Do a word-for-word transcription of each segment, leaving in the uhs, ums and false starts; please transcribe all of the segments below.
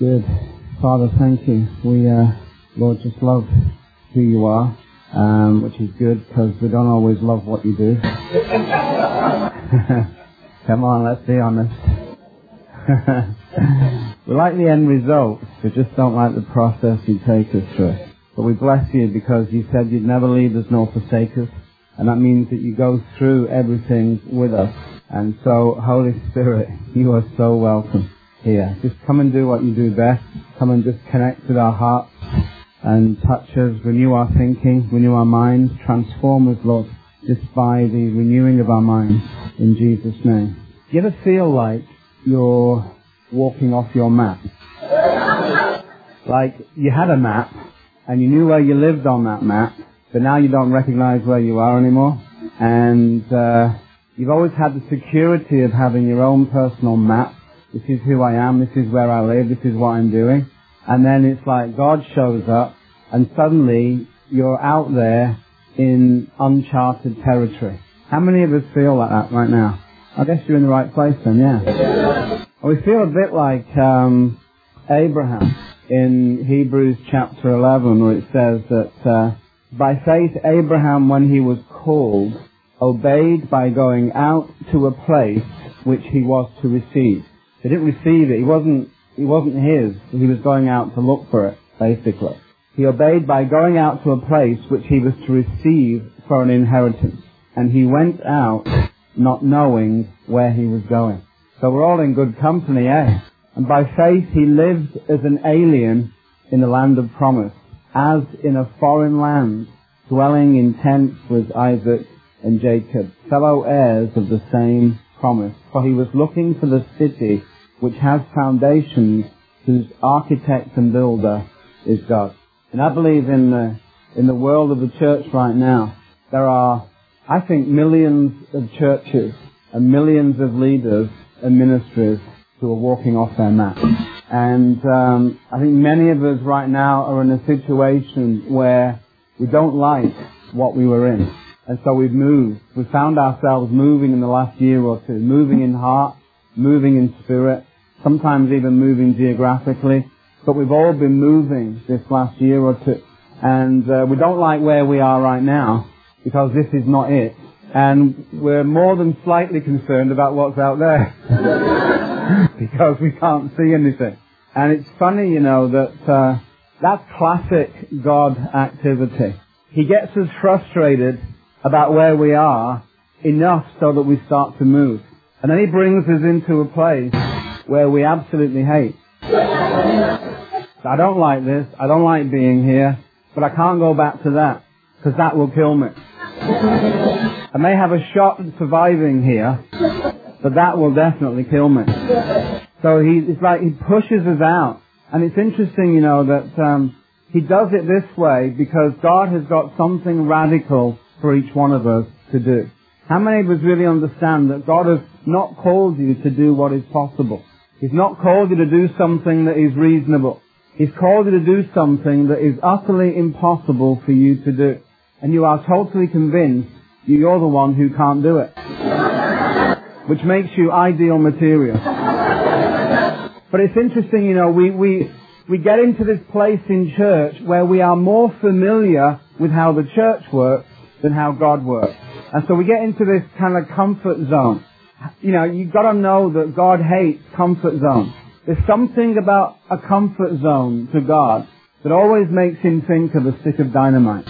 Good. Father, thank you. We, uh, Lord, just love who you are, um, which is good because we don't always love what you do. Come on, let's be honest. We like the end result, we just don't like the process you take us through. But we bless you because you said you'd never leave us nor forsake us, and that means that you go through everything with us. And so, Holy Spirit, you are so welcome here. Just come and do what you do best. Come and just connect with our hearts and touch us, renew our thinking, renew our minds, transform us, Lord, just by the renewing of our minds, in Jesus' name. Do you ever feel like you're walking off your map? Like you had a map, and you knew where you lived on that map, but now you don't recognize where you are anymore. And uh, you've always had the security of having your own personal map. This is who I am, this is where I live, this is what I'm doing. And then it's like God shows up, and suddenly you're out there in uncharted territory. How many of us feel like that right now? I guess you're in the right place then, yeah. We feel a bit like um, Abraham in Hebrews chapter eleven, where it says that uh, by faith Abraham, when he was called, obeyed by going out to a place which he was to receive. He didn't receive it. He wasn't, it wasn't his. He was going out to look for it, basically. He obeyed by going out to a place which he was to receive for an inheritance. And he went out not knowing where he was going. So we're all in good company, eh? And by faith he lived as an alien in the land of promise, as in a foreign land, dwelling in tents with Isaac and Jacob, fellow heirs of the same promise. For he was looking for the city which has foundations, whose architect and builder is God. And I believe in the, in the world of the church right now, there are, I think, millions of churches and millions of leaders and ministries who are walking off their map. And um, I think many of us right now are in a situation where we don't like what we were in. And so we've moved. We've found ourselves moving in the last year or two, moving in heart, moving in spirit, sometimes even moving geographically. But we've all been moving this last year or two. And uh, we don't like where we are right now, because this is not it. And we're more than slightly concerned about what's out there, because we can't see anything. And it's funny, you know, that uh, that's classic God activity. He gets us frustrated about where we are enough so that we start to move. And then he brings us into a place where we absolutely hate. I don't like this, I don't like being here, but I can't go back to that, because that will kill me. I may have a shot at surviving here, but that will definitely kill me. So he, it's like he pushes us out. And it's interesting, you know, that um, he does it this way because God has got something radical for each one of us to do. How many of us really understand that God has not called you to do what is possible? He's not called you to do something that is reasonable. He's called you to do something that is utterly impossible for you to do. And you are totally convinced you're the one who can't do it. Which makes you ideal material. But it's interesting, you know, we, we, we get into this place in church where we are more familiar with how the church works than how God works. And so we get into this kind of comfort zone. You know, you've got to know that God hates comfort zones. There's something about a comfort zone to God that always makes him think of a stick of dynamite.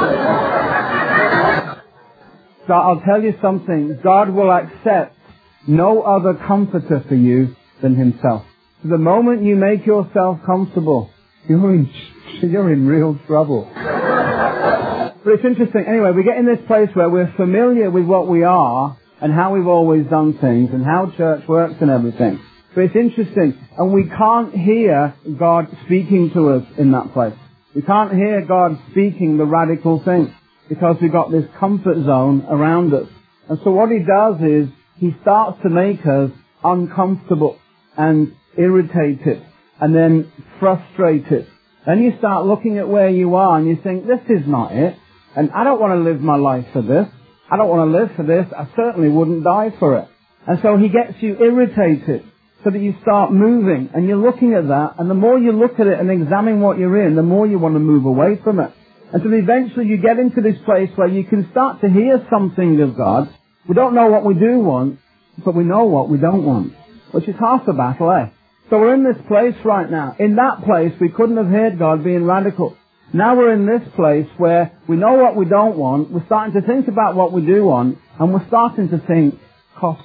So I'll tell you something. God will accept no other comforter for you than himself. So the moment you make yourself comfortable, you're in, you're in real trouble. But it's interesting. Anyway, we get in this place where we're familiar with what we are and how we've always done things and how church works and everything. But it's interesting. And we can't hear God speaking to us in that place. We can't hear God speaking the radical thing because we've got this comfort zone around us. And so what he does is he starts to make us uncomfortable and irritated and then frustrated. Then you start looking at where you are and you think, this is not it. And I don't want to live my life for this. I don't want to live for this. I certainly wouldn't die for it. And so he gets you irritated. so that you start moving, and you're looking at that, and the more you look at it and examine what you're in, the more you want to move away from it. Until eventually you get into this place where you can start to hear something of God. We don't know what we do want, but we know what we don't want, which is half the battle, eh? So we're in this place right now. In that place, we couldn't have heard God being radical. Now we're in this place where we know what we don't want, we're starting to think about what we do want, and we're starting to think, cost.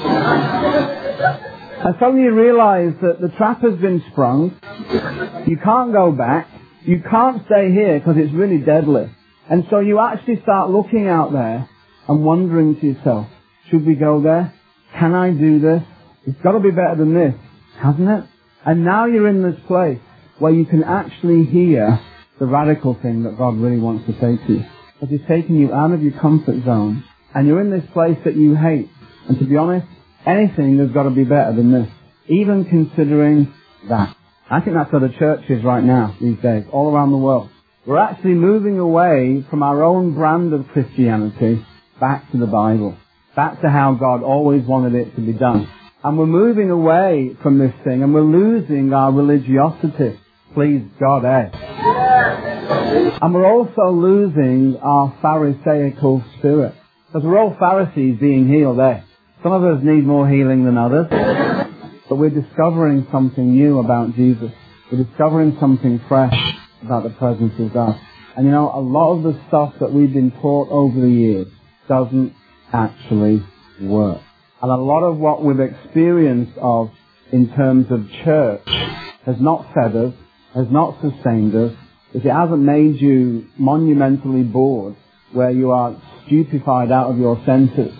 And suddenly you realize that the trap has been sprung. You can't go back. You can't stay here because it's really deadly. And so you actually start looking out there and wondering to yourself, should we go there? Can I do this? It's got to be better than this, hasn't it? And now you're in this place where you can actually hear the radical thing that God really wants to say to you. Because He's taking you out of your comfort zone, and you're in this place that you hate. And to be honest, anything has got to be better than this, even considering that. I think that's where the church is right now, these days, all around the world. We're actually moving away from our own brand of Christianity back to the Bible, back to how God always wanted it to be done. And we're moving away from this thing, and we're losing our religiosity. Please God, eh? And we're also losing our Pharisaical spirit. Because we're all Pharisees being healed, eh? Some of us need more healing than others. But we're discovering something new about Jesus. We're discovering something fresh about the presence of God. And you know, a lot of the stuff that we've been taught over the years doesn't actually work. And a lot of what we've experienced of in terms of church has not fed us, has not sustained us, if it hasn't made you monumentally bored, where you are stupefied out of your senses.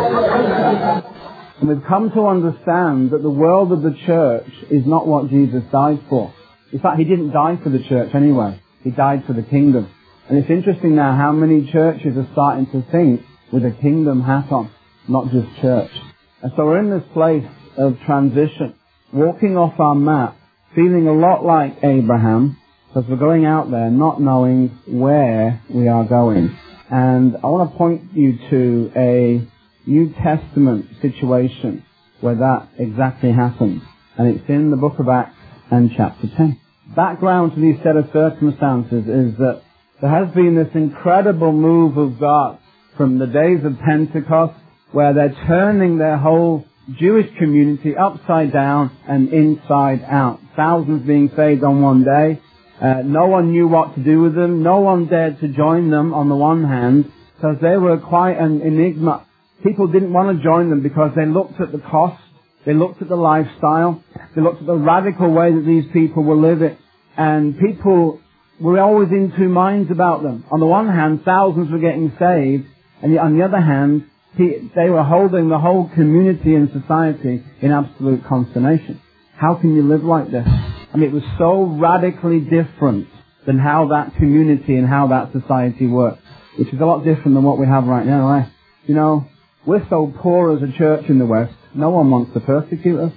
And we've come to understand that the world of the church is not what Jesus died for. In fact, He didn't die for the church anyway. He died for the kingdom. And it's interesting now how many churches are starting to think with a kingdom hat on, not just church. And so we're in this place of transition, walking off our map, feeling a lot like Abraham, because we're going out there not knowing where we are going. And I want to point you to a New Testament situation where that exactly happens. And it's in the book of Acts and chapter ten. Background to these set of circumstances is that there has been this incredible move of God from the days of Pentecost, where they're turning their whole Jewish community upside down and inside out. Thousands being saved on one day. Uh, no one knew what to do with them. No one dared to join them on the one hand, because they were quite an enigma. People didn't want to join them because they looked at the cost, they looked at the lifestyle, they looked at the radical way that these people were living. And people were always in two minds about them. On the one hand, thousands were getting saved, and on the other hand, they were holding the whole community and society in absolute consternation. How can you live like this? I mean, it was so radically different than how that community and how that society works, which is a lot different than what we have right now, right? You know, we're so poor as a church in the West, no one wants to persecute us.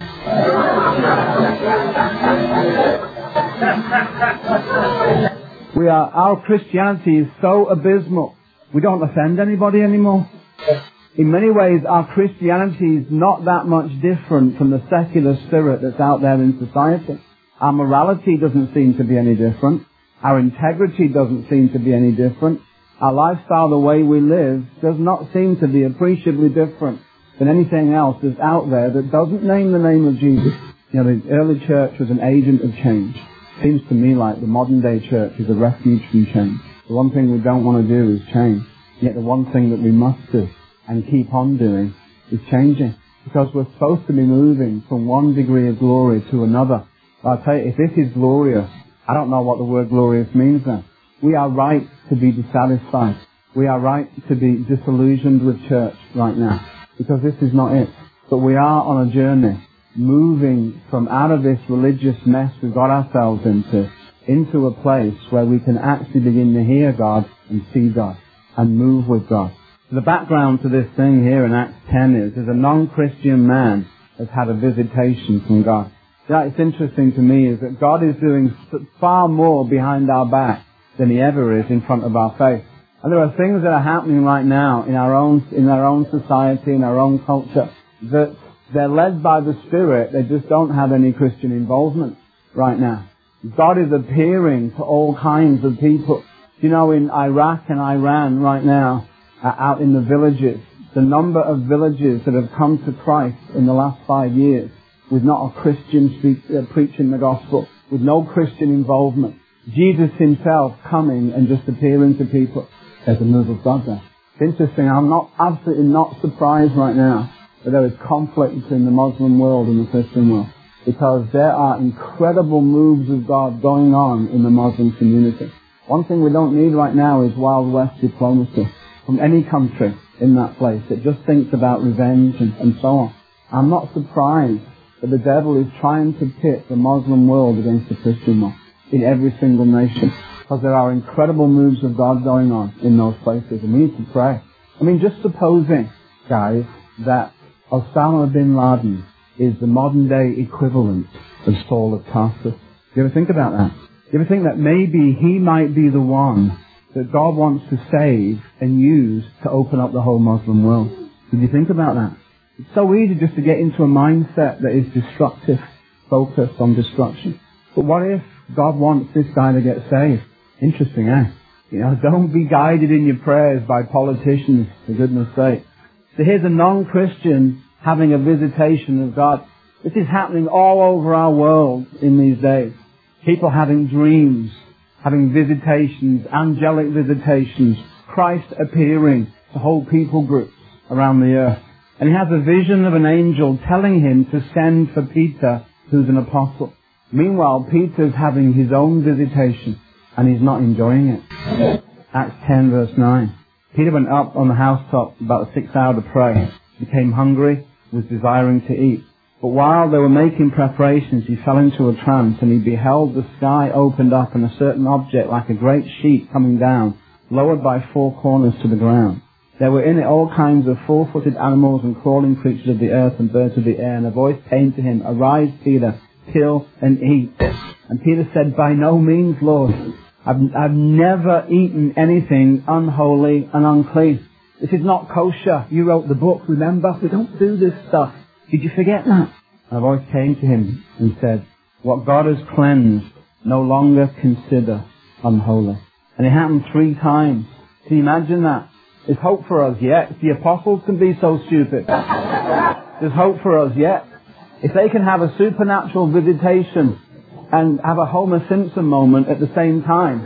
We are, our Christianity is so abysmal, we don't offend anybody anymore. In many ways, our Christianity is not that much different from the secular spirit that's out there in society. Our morality doesn't seem to be any different. Our integrity doesn't seem to be any different. Our lifestyle, the way we live, does not seem to be appreciably different than anything else that's out there that doesn't name the name of Jesus. You know, the early church was an agent of change. Seems to me like the modern day church is a refuge from change. The one thing we don't want to do is change. Yet the one thing that we must do and keep on doing is changing. Because we're supposed to be moving from one degree of glory to another. But I'll tell you, if this is glorious, I don't know what the word glorious means then. We are right to be dissatisfied. We are right to be disillusioned with church right now. Because this is not it. But we are on a journey, moving from out of this religious mess we've got ourselves into, into a place where we can actually begin to hear God and see God and move with God. The background to this thing here in Acts ten is, is a non-Christian man has had a visitation from God. You know, it's interesting to me is that God is doing far more behind our back than He ever is in front of our face. And there are things that are happening right now in our own, in our own society, in our own culture, that They're led by the Spirit. They just don't have any Christian involvement right now. God is appearing to all kinds of people. You know, in Iraq and Iran right now, uh, out in the villages, the number of villages that have come to Christ in the last five years with not a Christian speak, uh, preaching the gospel, with no Christian involvement. Jesus himself coming and just appearing to people. There's a move of God there. It's interesting. I'm not absolutely not surprised right now that there is conflict between the Muslim world and the Christian world, because there are incredible moves of God going on in the Muslim community. One thing we don't need right now is Wild West diplomacy from any country in that place that just thinks about revenge and, and so on. I'm not surprised that the devil is trying to pit the Muslim world against the Christian one in every single nation, because there are incredible moves of God going on in those places, and we need to pray. I mean, just supposing, guys, that Osama bin Laden is the modern day equivalent of Saul of Tarsus. Do you ever think about that? Do you ever think that maybe he might be the one that God wants to save and use to open up the whole Muslim world? Did you think about that? It's so easy just to get into a mindset that is destructive, focused on destruction. But what if God wants this guy to get saved? Interesting, eh? You know, don't be guided in your prayers by politicians, for goodness sake. So here's a non-Christian having a visitation of God. This is happening all over our world in these days. People having dreams, having visitations, angelic visitations, Christ appearing to whole people groups around the earth. And he has a vision of an angel telling him to send for Peter, who's an apostle. Meanwhile, Peter's having his own visitation, and he's not enjoying it. Acts ten verse nine. Peter went up on the housetop about the sixth hour to pray, became hungry, was desiring to eat. But while they were making preparations, he fell into a trance, and he beheld the sky opened up, and a certain object like a great sheet coming down, lowered by four corners to the ground. There were in it all kinds of four-footed animals and crawling creatures of the earth and birds of the air, and a voice came to him, "Arise, Peter, kill and eat." And Peter said, "By no means, Lord. I've, I've never eaten anything unholy and unclean. This is not kosher. You wrote the book, remember? We don't do this stuff. Did you forget that?" And a voice came to him and said, "What God has cleansed, no longer consider unholy." And it happened three times. Can you imagine that? There's hope for us yet. If the apostles can be so stupid, there's hope for us yet. If they can have a supernatural visitation and have a Homer Simpson moment at the same time,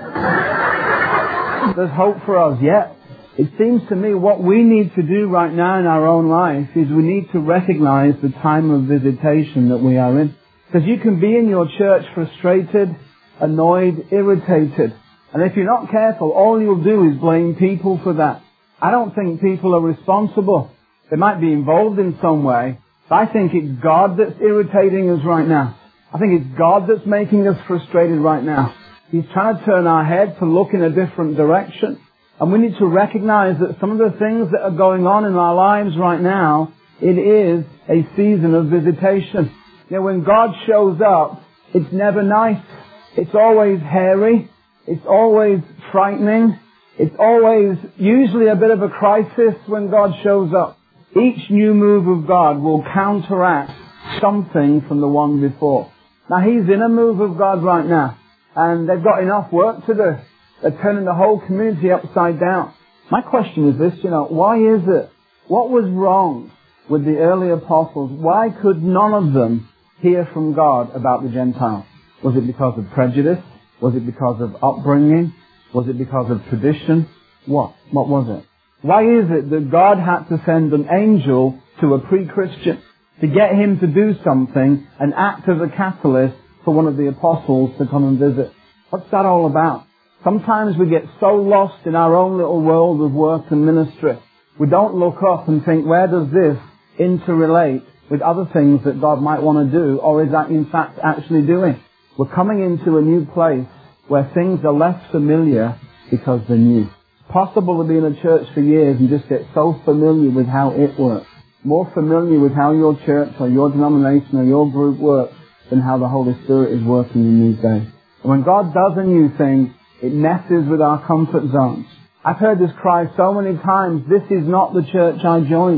there's hope for us yet. It seems to me what we need to do right now in our own life is we need to recognize the time of visitation that we are in. Because you can be in your church frustrated, annoyed, irritated. And if you're not careful, all you'll do is blame people for that. I don't think people are responsible. They might be involved in some way. But I think it's God that's irritating us right now. I think it's God that's making us frustrated right now. He's trying to turn our head to look in a different direction. And we need to recognize that some of the things that are going on in our lives right now, it is a season of visitation. You know, when God shows up, it's never nice. It's always hairy. It's always frightening. It's always usually a bit of a crisis when God shows up. Each new move of God will counteract something from the one before. Now, He's in a move of God right now, and they've got enough work to do. They're turning the whole community upside down. My question is this, you know, why is it? What was wrong with the early apostles? Why could none of them hear from God about the Gentiles? Was it because of prejudice? Was it because of upbringing? Was it because of tradition? What? What was it? Why is it that God had to send an angel to a pre-Christian to get him to do something and act as a catalyst for one of the apostles to come and visit? What's that all about? Sometimes we get so lost in our own little world of work and ministry. We don't look up and think, where does this interrelate with other things that God might want to do, or is that in fact actually doing? We're coming into a new place where things are less familiar because they're new. It's possible to be in a church for years and just get so familiar with how it works, more familiar with how your church or your denomination or your group works than how the Holy Spirit is working in these days. And when God does a new thing, it messes with our comfort zones. I've heard this cry so many times, this is not the church I joined.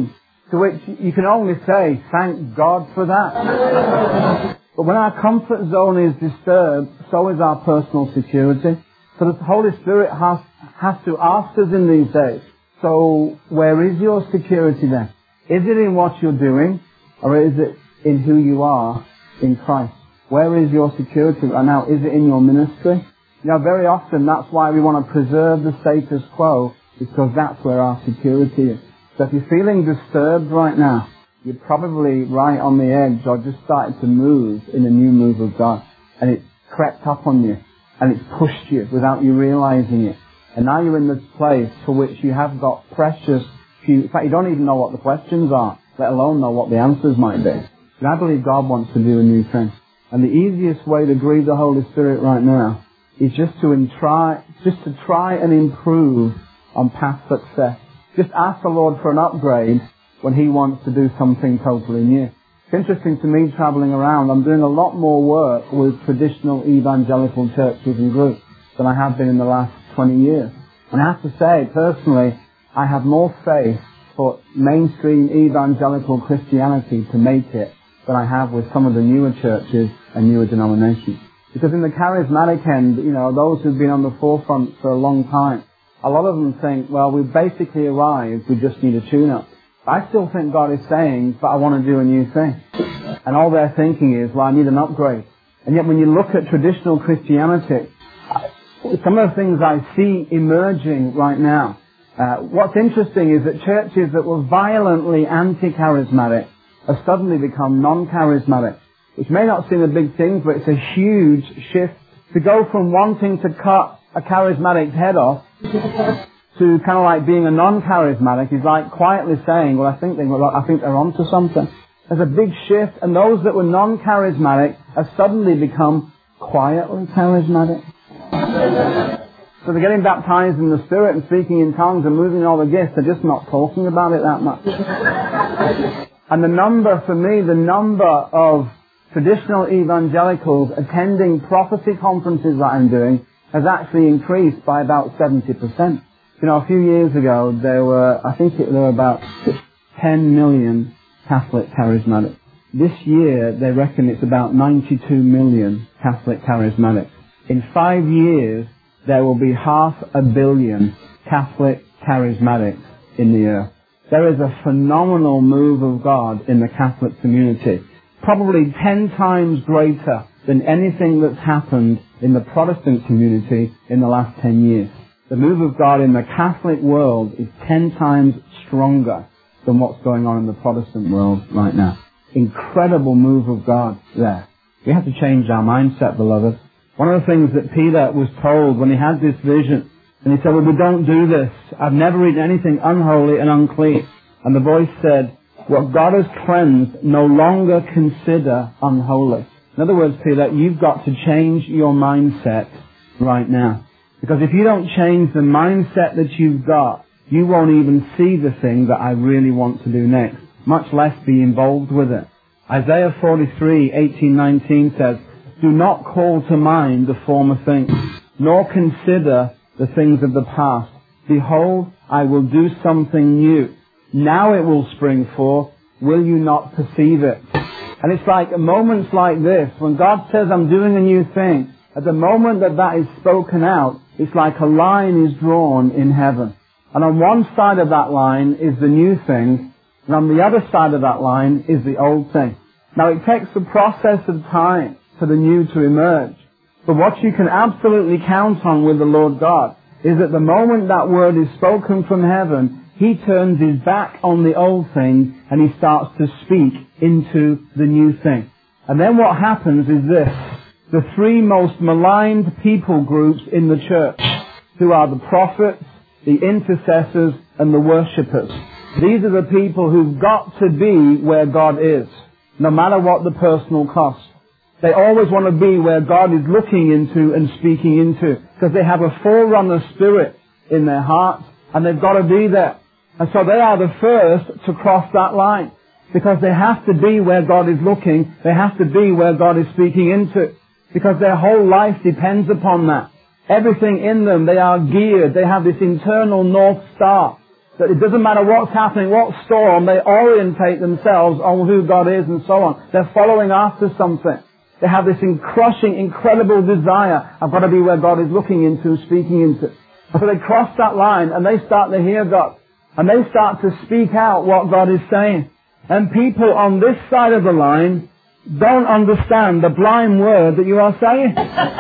To which you can only say, thank God for that. But when our comfort zone is disturbed, so is our personal security. So the Holy Spirit has, has to ask us in these days, so where is your security then? Is it in what you're doing, or is it in who you are in Christ? Where is your security right now? Is it in your ministry? You know, very often that's why we want to preserve the status quo, because that's where our security is. So if you're feeling disturbed right now, you're probably right on the edge or just started to move in a new move of God. And it's crept up on you. And it's pushed you without you realizing it. And now you're in this place for which you have got precious few... In fact, you don't even know what the questions are, let alone know what the answers might be. And I believe God wants to do a new thing. And the easiest way to grieve the Holy Spirit right now is just to try, just to try and improve on past success. Just ask the Lord for an upgrade when He wants to do something totally new. It's interesting to me traveling around. I'm doing a lot more work with traditional evangelical churches and groups than I have been in the last twenty years. And I have to say, personally, I have more faith for mainstream evangelical Christianity to make it than I have with some of the newer churches and newer denominations. Because in the charismatic end, you know, those who've been on the forefront for a long time, a lot of them think, well, we've basically arrived, we just need a tune-up. I still think God is saying, but I want to do a new thing. And all they're thinking is, well, I need an upgrade. And yet when you look at traditional Christianity, some of the things I see emerging right now, uh, what's interesting is that churches that were violently anti-charismatic have suddenly become non-charismatic, which may not seem a big thing, but it's a huge shift. To go from wanting to cut a charismatic's head off to kind of like being a non-charismatic is like quietly saying, well, I think, they, I think they're onto something. There's a big shift, and those that were non-charismatic have suddenly become quietly charismatic. So they're getting baptized in the Spirit and speaking in tongues and moving all the gifts. They're just not talking about it that much. And the number, for me, the number of traditional evangelicals attending prophecy conferences that I'm doing has actually increased by about seventy percent. You know, a few years ago, there were, I think it, there were about ten million Catholic charismatics. This year, they reckon it's about ninety-two million Catholic charismatics. In five years, there will be half a billion Catholic charismatics in the earth. There is a phenomenal move of God in the Catholic community, probably ten times greater than anything that's happened in the Protestant community in the last ten years. The move of God in the Catholic world is ten times stronger than what's going on in the Protestant world right now. Incredible move of God there. We have to change our mindset, beloved. One of the things that Peter was told when he had this vision, and he said, well, we don't do this. I've never eaten anything unholy and unclean. And the voice said, what God has cleansed, no longer consider unholy. In other words, Peter, you've got to change your mindset right now. Because if you don't change the mindset that you've got, you won't even see the thing that I really want to do next, much less be involved with it. Isaiah forty-three, eighteen, nineteen says, do not call to mind the former things, nor consider the things of the past. Behold, I will do something new. Now it will spring forth. Will you not perceive it? And it's like moments like this, when God says, I'm doing a new thing, at the moment that that is spoken out, it's like a line is drawn in heaven. And on one side of that line is the new thing, and on the other side of that line is the old thing. Now it takes a process of time for the new to emerge. But what you can absolutely count on with the Lord God is that the moment that word is spoken from heaven, He turns His back on the old thing and He starts to speak into the new thing. And then what happens is this. The three most maligned people groups in the church, who are the prophets, the intercessors, and the worshippers. These are the people who've got to be where God is, no matter what the personal cost. They always want to be where God is looking into and speaking into, because they have a forerunner spirit in their hearts, and they've got to be there. And so they are the first to cross that line, because they have to be where God is looking, they have to be where God is speaking into, because their whole life depends upon that. Everything in them, they are geared, they have this internal North Star. That it doesn't matter what's happening, what storm, they orientate themselves on who God is and so on. They're following after something. They have this crushing, incredible desire. I've got to be where God is looking into, speaking into. So they cross that line and they start to hear God. And they start to speak out what God is saying. And people on this side of the line don't understand the blind word that you are saying.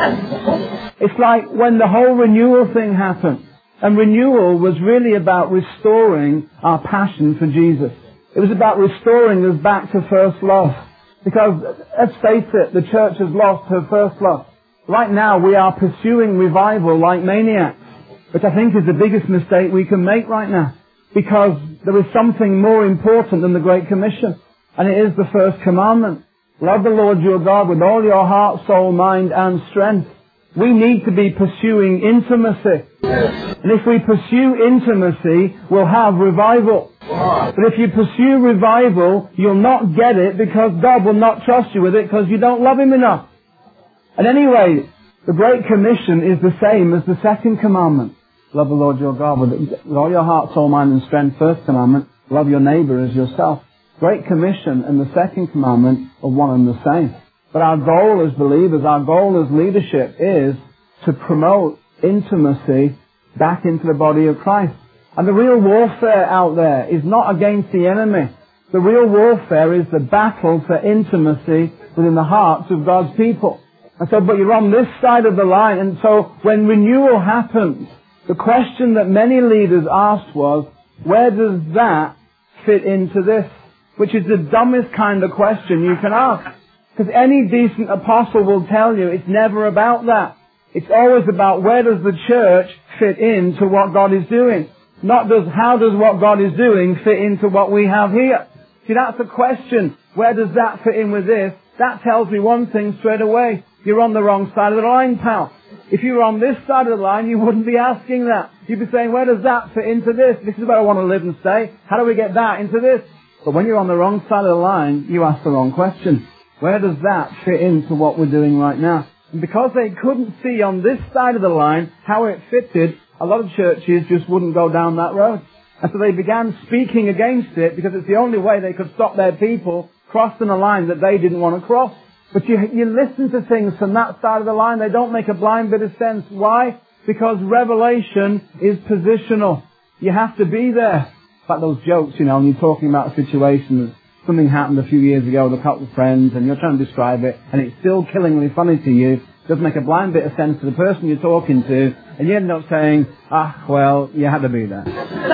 It's like when the whole renewal thing happened. And renewal was really about restoring our passion for Jesus. It was about restoring us back to first love. Because, let's face it, the church has lost her first love. Right now we are pursuing revival like maniacs, which I think is the biggest mistake we can make right now. Because there is something more important than the Great Commission. And it is the first commandment. Love the Lord your God with all your heart, soul, mind and strength. We need to be pursuing intimacy. And if we pursue intimacy, we'll have revival. But if you pursue revival, you'll not get it because God will not trust you with it because you don't love Him enough. And anyway, the Great Commission is the same as the second commandment. Love the Lord your God with, with all your heart, soul, mind and strength. First commandment, love your neighbor as yourself. Great Commission and the second commandment are one and the same. But our goal as believers, our goal as leadership is to promote intimacy back into the body of Christ. And the real warfare out there is not against the enemy. The real warfare is the battle for intimacy within the hearts of God's people. And so, but you're on this side of the line. And so when renewal happens, the question that many leaders asked was, where does that fit into this? Which is the dumbest kind of question you can ask. Because any decent apostle will tell you it's never about that. It's always about where does the church fit into what God is doing. Not does how does what God is doing fit into what we have here. See, that's the question. Where does that fit in with this? That tells me one thing straight away. You're on the wrong side of the line, pal. If you were on this side of the line, you wouldn't be asking that. You'd be saying, where does that fit into this? This is where I want to live and stay. How do we get that into this? But when you're on the wrong side of the line, you ask the wrong question. Where does that fit into what we're doing right now? And because they couldn't see on this side of the line how it fitted, a lot of churches just wouldn't go down that road. And so they began speaking against it because it's the only way they could stop their people crossing a line that they didn't want to cross. But you, you listen to things from that side of the line, they don't make a blind bit of sense. Why? Because revelation is positional. You have to be there. Like those jokes, you know, when you're talking about a situation, something happened a few years ago with a couple of friends and you're trying to describe it and it's still killingly funny to you. It doesn't make a blind bit of sense to the person you're talking to and you end up saying, ah, well, you had to be there.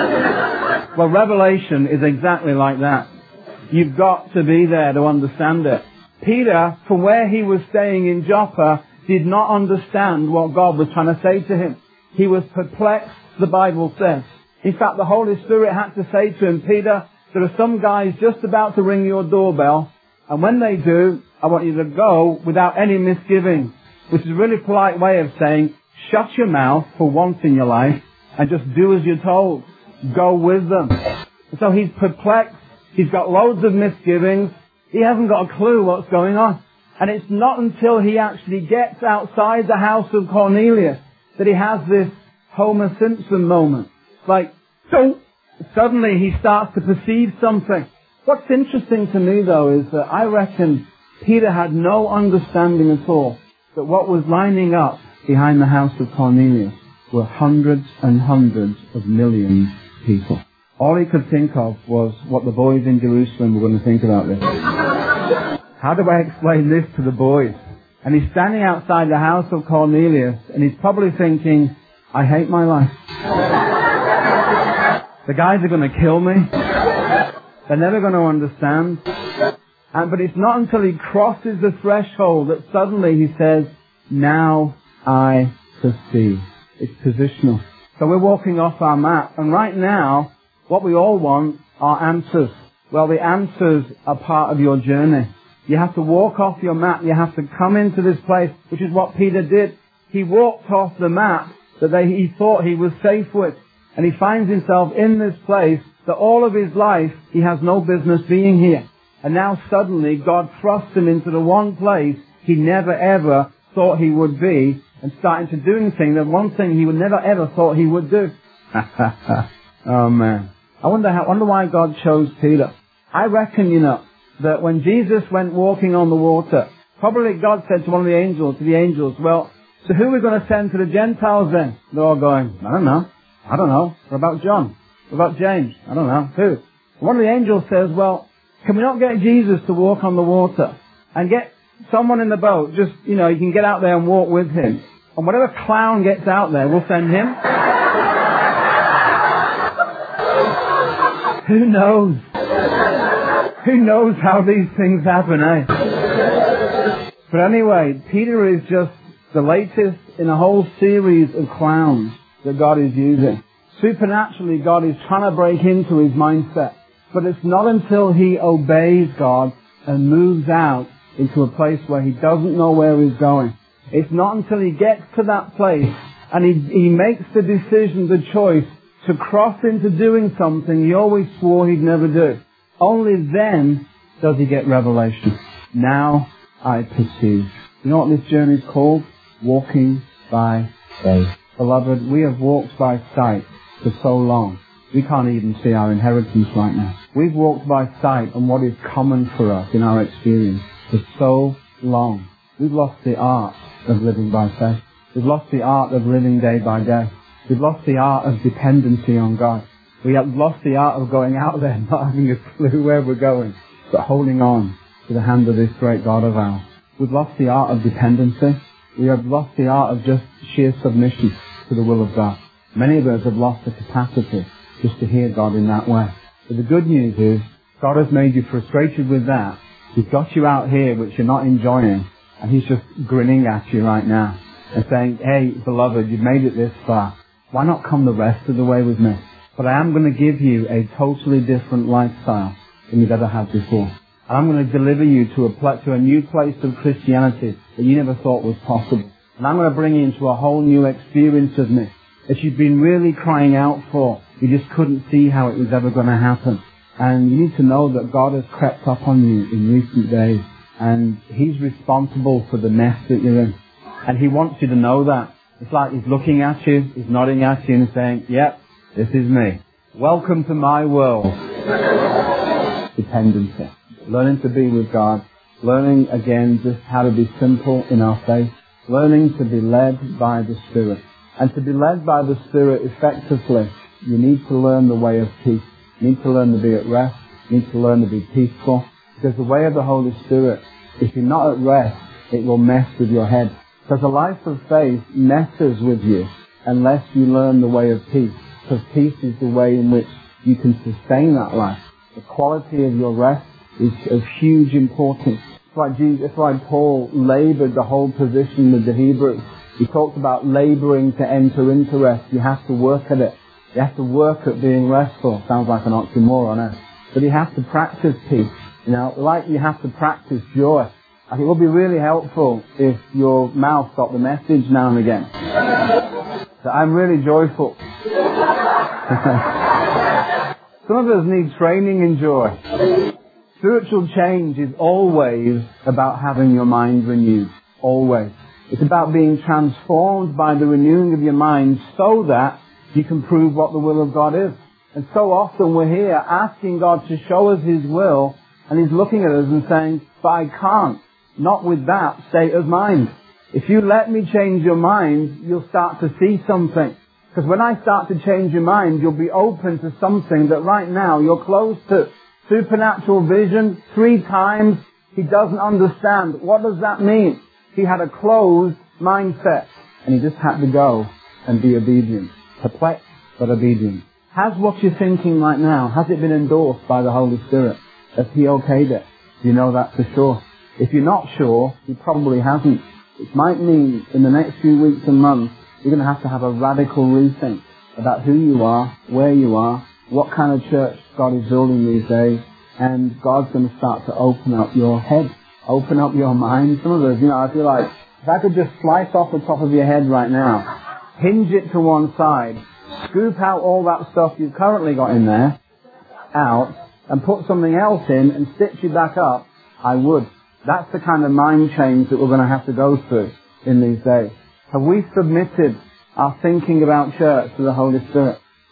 Well, revelation is exactly like that. You've got to be there to understand it. Peter, from where he was staying in Joppa, did not understand what God was trying to say to him. He was perplexed, the Bible says. In fact, the Holy Spirit had to say to him, Peter, there are some guys just about to ring your doorbell, and when they do, I want you to go without any misgiving, which is a really polite way of saying, shut your mouth for once in your life, and just do as you're told. Go with them. So he's perplexed, he's got loads of misgivings, he hasn't got a clue what's going on. And it's not until he actually gets outside the house of Cornelius that he has this Homer Simpson moment. Like, so suddenly he starts to perceive something. What's interesting to me though is that I reckon Peter had no understanding at all that what was lining up behind the house of Cornelius were hundreds and hundreds of millions of people. All he could think of was what the boys in Jerusalem were going to think about this. How do I explain this to the boys? And he's standing outside the house of Cornelius and he's probably thinking, I hate my life. The guys are going to kill me. They're never going to understand. And, but it's not until he crosses the threshold that suddenly he says, now I perceive. It's positional. So we're walking off our map. And right now, what we all want are answers. Well, the answers are part of your journey. You have to walk off your map. You have to come into this place, which is what Peter did. He walked off the map that they, he thought he was safe with. And he finds himself in this place that all of his life he has no business being here. And now suddenly God thrusts him into the one place he never ever thought he would be and starting to doing things, the one thing he would never ever thought he would do. Oh, man. I wonder how, wonder why God chose Peter. I reckon, you know, that when Jesus went walking on the water, probably God said to one of the angels, to the angels, well, so who are we going to send to the Gentiles then? They're all going, I don't know. I don't know. What about John? What about James? I don't know. Who? One of the angels says, well, can we not get Jesus to walk on the water and get someone in the boat? Just, you know, you can get out there and walk with him. And whatever clown gets out there, we'll send him. Who knows? Who knows how these things happen, eh? But anyway, Peter is just the latest in a whole series of clowns that God is using. Supernaturally, God is trying to break into his mindset. But it's not until he obeys God and moves out into a place where he doesn't know where he's going. It's not until he gets to that place and he, he makes the decision, the choice, to cross into doing something he always swore he'd never do. Only then does he get revelation. Now I perceive. You know what this journey is called? Walking by faith. Beloved, we have walked by sight for so long. We can't even see our inheritance right now. We've walked by sight on what is common for us in our experience for so long. We've lost the art of living by faith. We've lost the art of living day by day. We've lost the art of dependency on God. We have lost the art of going out there not having a clue where we're going, but holding on to the hand of this great God of ours. We've lost the art of dependency. We have lost the art of just sheer submission to the will of God. Many of us have lost the capacity just to hear God in that way. But the good news is, God has made you frustrated with that. He's got you out here, which you're not enjoying, and He's just grinning at you right now and saying, hey, beloved, you've made it this far. Why not come the rest of the way with me? But I am going to give you a totally different lifestyle than you've ever had before. And I'm going to deliver you to a, pl- to a new place of Christianity that you never thought was possible. And I'm going to bring you into a whole new experience of me that you've been really crying out for. You just couldn't see how it was ever going to happen. And you need to know that God has crept up on you in recent days. And He's responsible for the mess that you're in. And He wants you to know that. It's like He's looking at you, He's nodding at you and saying, yep, this is me. Welcome to my world. Dependency. Learning to be with God. Learning again just how to be simple in our faith. Learning to be led by the Spirit. And to be led by the Spirit effectively, you need to learn the way of peace. You need to learn to be at rest. You need to learn to be peaceful. Because the way of the Holy Spirit, if you're not at rest, it will mess with your head. Because a life of faith messes with you unless you learn the way of peace. Because peace is the way in which you can sustain that life. The quality of your rest is of huge importance. It's why Jesus, it's why Paul labored the whole position with the Hebrews. He talked about laboring to enter into rest. You have to work at it. You have to work at being restful. Sounds like an oxymoron, eh? But you have to practice peace. You know, like you have to practice joy. I think it would be really helpful if your mouth got the message now and again. So I'm really joyful. Some of us need training in joy. Spiritual change is always about having your mind renewed. Always. It's about being transformed by the renewing of your mind so that you can prove what the will of God is. And so often we're here asking God to show us His will, and He's looking at us and saying, but I can't. Not with that state of mind. If you let me change your mind, you'll start to see something. Because when I start to change your mind, you'll be open to something that right now you're closed to. Supernatural vision, three times, he doesn't understand. What does that mean? He had a closed mindset. And he just had to go and be obedient. Perplexed, but obedient. Has what you're thinking right now, has it been endorsed by the Holy Spirit? Has He okayed it? Do you know that for sure? If you're not sure, He probably hasn't. It might mean in the next few weeks and months, you're going to have to have a radical rethink about who you are, where you are, what kind of church God is building these days, and God's going to start to open up your head, open up your mind. Some of us, you know, I feel like if I could just slice off the top of your head right now, hinge it to one side, scoop out all that stuff you've currently got in there, out, and put something else in and stitch you back up, I would. That's the kind of mind change that we're going to have to go through in these days. Have we submitted our thinking about church to the Holy Spirit?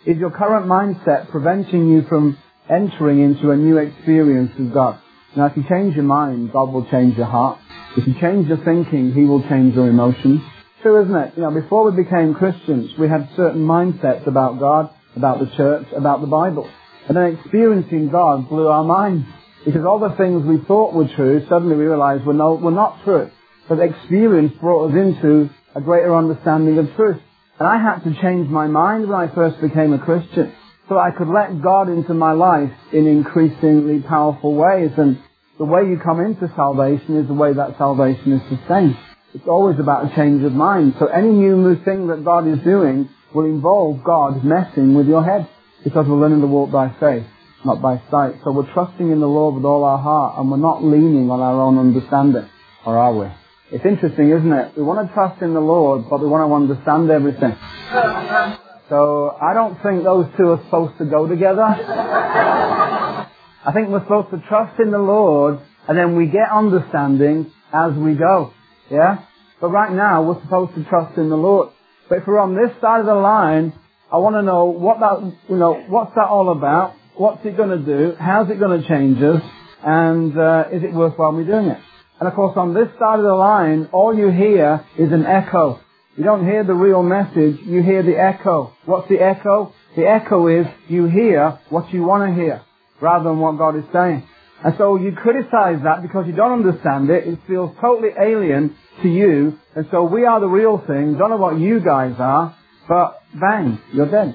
Is your current mindset preventing you from entering into a new experience with God? Now, if you change your mind, God will change your heart. If you change your thinking, He will change your emotions. True, isn't it? You know, before we became Christians, we had certain mindsets about God, about the church, about the Bible. And then experiencing God blew our minds. Because all the things we thought were true, suddenly we realized were, no, were not true. But experience brought us into a greater understanding of truth. And I had to change my mind when I first became a Christian, so I could let God into my life in increasingly powerful ways. And the way you come into salvation is the way that salvation is sustained. It's always about a change of mind. So any new thing that God is doing will involve God messing with your head, because we're learning to walk by faith, not by sight. So we're trusting in the Lord with all our heart, and we're not leaning on our own understanding. Or are we? It's interesting, isn't it? We want to trust in the Lord, but we want to understand everything. So I don't think those two are supposed to go together. I think we're supposed to trust in the Lord, and then we get understanding as we go. Yeah? But right now, we're supposed to trust in the Lord. But if we're on this side of the line, I want to know what that, you know, what's that all about? What's it going to do? How's it going to change us? And uh, is it worthwhile me doing it? And of course, on this side of the line, all you hear is an echo. You don't hear the real message, you hear the echo. What's the echo? The echo is you hear what you want to hear, rather than what God is saying. And so you criticize that because you don't understand it. It feels totally alien to you. And so we are the real thing. Don't know what you guys are, but bang, you're dead.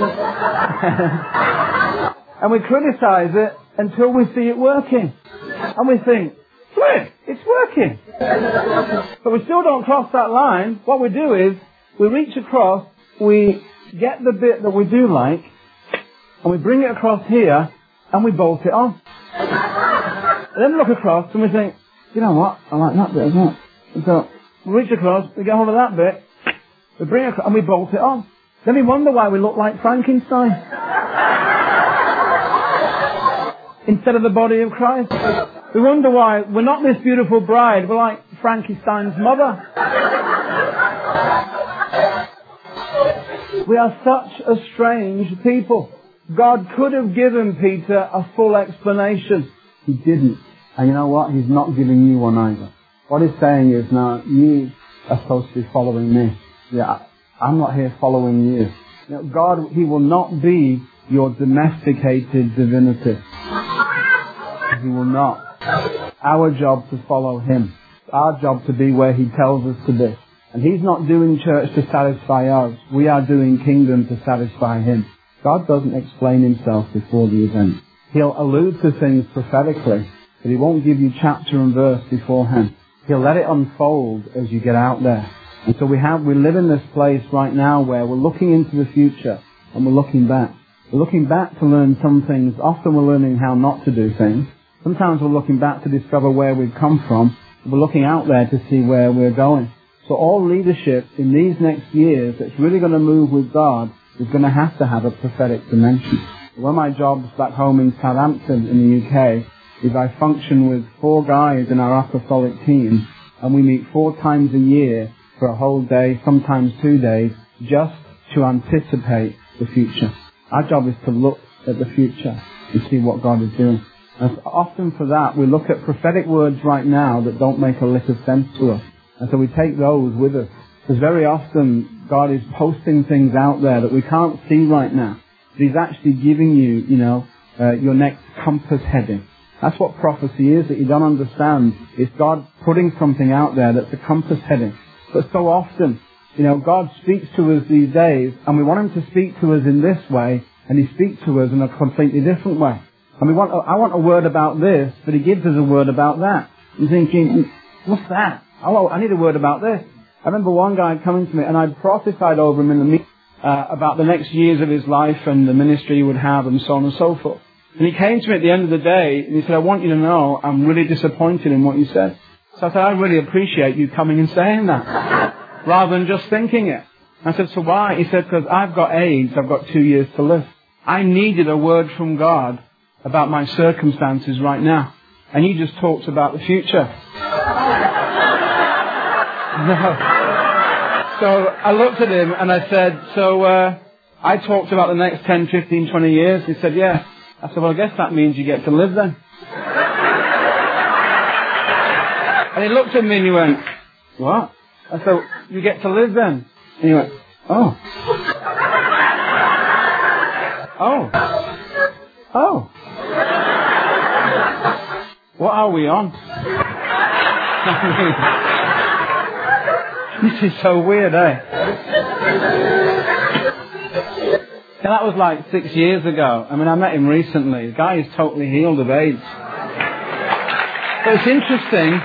And we criticize it until we see it working. And we think, flip, it's working. But we still don't cross that line. What we do is we reach across, we get the bit that we do like, and we bring it across here, and we bolt it on. And then we look across and we think, you know what, I like that bit as well. And so we reach across, we get hold of that bit, we bring it across, and we bolt it on. Then we wonder why we look like Frankenstein instead of the body of Christ. We wonder why we're not this beautiful bride, we're like Frankenstein's mother. We are such a strange people. God could have given Peter a full explanation. He didn't. And you know what? He's not giving you one either. What he's saying is, now, you are supposed to be following me. Yeah, I'm not here following you. You know, God, He will not be your domesticated divinity. He will not. Our job to follow Him. Our job to be where He tells us to be. And He's not doing church to satisfy us. We are doing kingdom to satisfy Him. God doesn't explain Himself before the event. He'll allude to things prophetically, but He won't give you chapter and verse beforehand. He'll let it unfold as you get out there. And so we have, we live in this place right now where we're looking into the future and we're looking back. We're looking back to learn some things. Often we're learning how not to do things. Sometimes we're looking back to discover where we've come from. We're looking out there to see where we're going. So all leadership in these next years that's really going to move with God is going to have to have a prophetic dimension. One of my jobs back home in Southampton in the U K is I function with four guys in our apostolic team, and we meet four times a year for a whole day, sometimes two days, just to anticipate the future. Our job is to look at the future and see what God is doing. And often for that, we look at prophetic words right now that don't make a lick of sense to us. And so we take those with us. Because very often, God is posting things out there that we can't see right now. But He's actually giving you, you know, uh, your next compass heading. That's what prophecy is, that you don't understand. It's God putting something out there that's a compass heading. But so often, you know, God speaks to us these days, and we want Him to speak to us in this way, and He speaks to us in a completely different way. And we want, I want a word about this, but He gives us a word about that. I'm thinking, what's that? Oh, I need a word about this. I remember one guy coming to me, and I'd prophesied over him in the meeting uh, about the next years of his life and the ministry he would have and so on and so forth. And he came to me at the end of the day, and he said, I want you to know I'm really disappointed in what you said. So I said, I really appreciate you coming and saying that, rather than just thinking it. I said, so why? He said, because I've got AIDS, I've got two years to live. I needed a word from God about my circumstances right now. And you just talked about the future. No. So I looked at him and I said, so uh, I talked about the next ten, fifteen, twenty years. He said, yeah. I said, well, I guess that means you get to live then. And he looked at me and he went, what? I said, you get to live then. And he went, oh. Oh. Oh. What are we on? This is so weird, eh? And that was like six years ago. I mean, I met him recently. The guy is totally healed of AIDS. But it's interesting.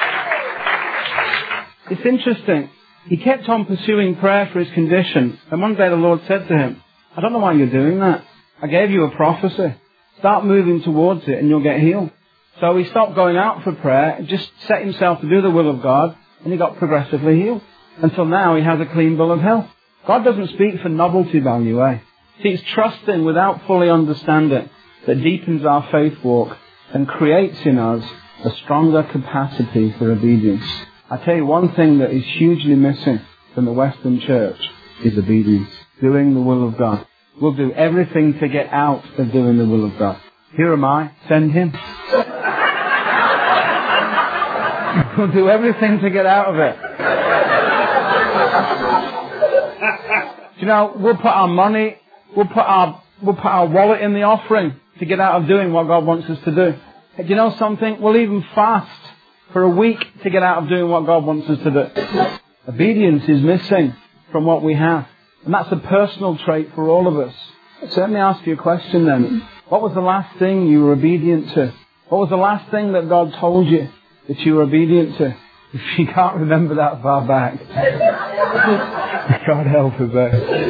It's interesting. He kept on pursuing prayer for his condition. And one day the Lord said to him, I don't know why you're doing that. I gave you a prophecy. Start moving towards it and you'll get healed. So he stopped going out for prayer, just set himself to do the will of God, and he got progressively healed. Until now he has a clean bill of health. God doesn't speak for novelty value, eh? See, it's trusting without fully understanding that deepens our faith walk and creates in us a stronger capacity for obedience. I tell you, one thing that is hugely missing from the Western church is obedience. Doing the will of God. We'll do everything to get out of doing the will of God. Here am I, send him. We'll do everything to get out of it. You know, we'll put our money, we'll put our, we'll put our wallet in the offering to get out of doing what God wants us to do. Do you know something? We'll even fast for a week to get out of doing what God wants us to do. Obedience is missing from what we have. And that's a personal trait for all of us. So let me ask you a question then. What was the last thing you were obedient to? What was the last thing that God told you that you were obedient to? If you can't remember that far back, God help us there.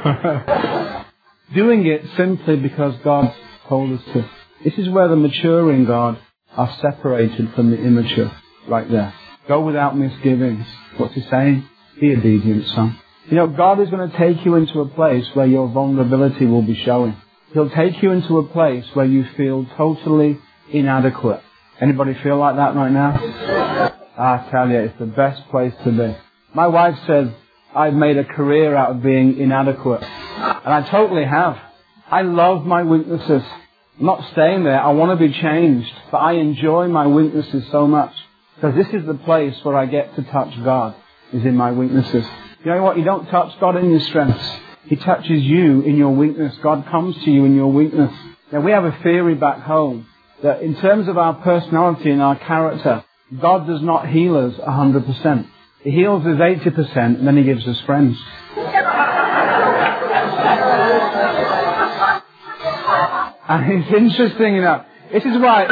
Doing it simply because God told us to. This is where the mature in God are separated from the immature. Right there. Go without misgivings. What's he saying? Be obedient, son. You know, God is going to take you into a place where your vulnerability will be showing. He'll take you into a place where you feel totally inadequate. Anybody feel like that right now? I tell you, it's the best place to be. My wife says, I've made a career out of being inadequate. And I totally have. I love my weaknesses. I'm not staying there. I want to be changed. But I enjoy my weaknesses so much. Because this is the place where I get to touch God, is in my weaknesses. You know what? You don't touch God in your strengths. He touches you in your weakness. God comes to you in your weakness. Now, we have a theory back home that in terms of our personality and our character, God does not heal us one hundred percent. He heals us eighty percent and then He gives us friends. And it's interesting enough. This is why...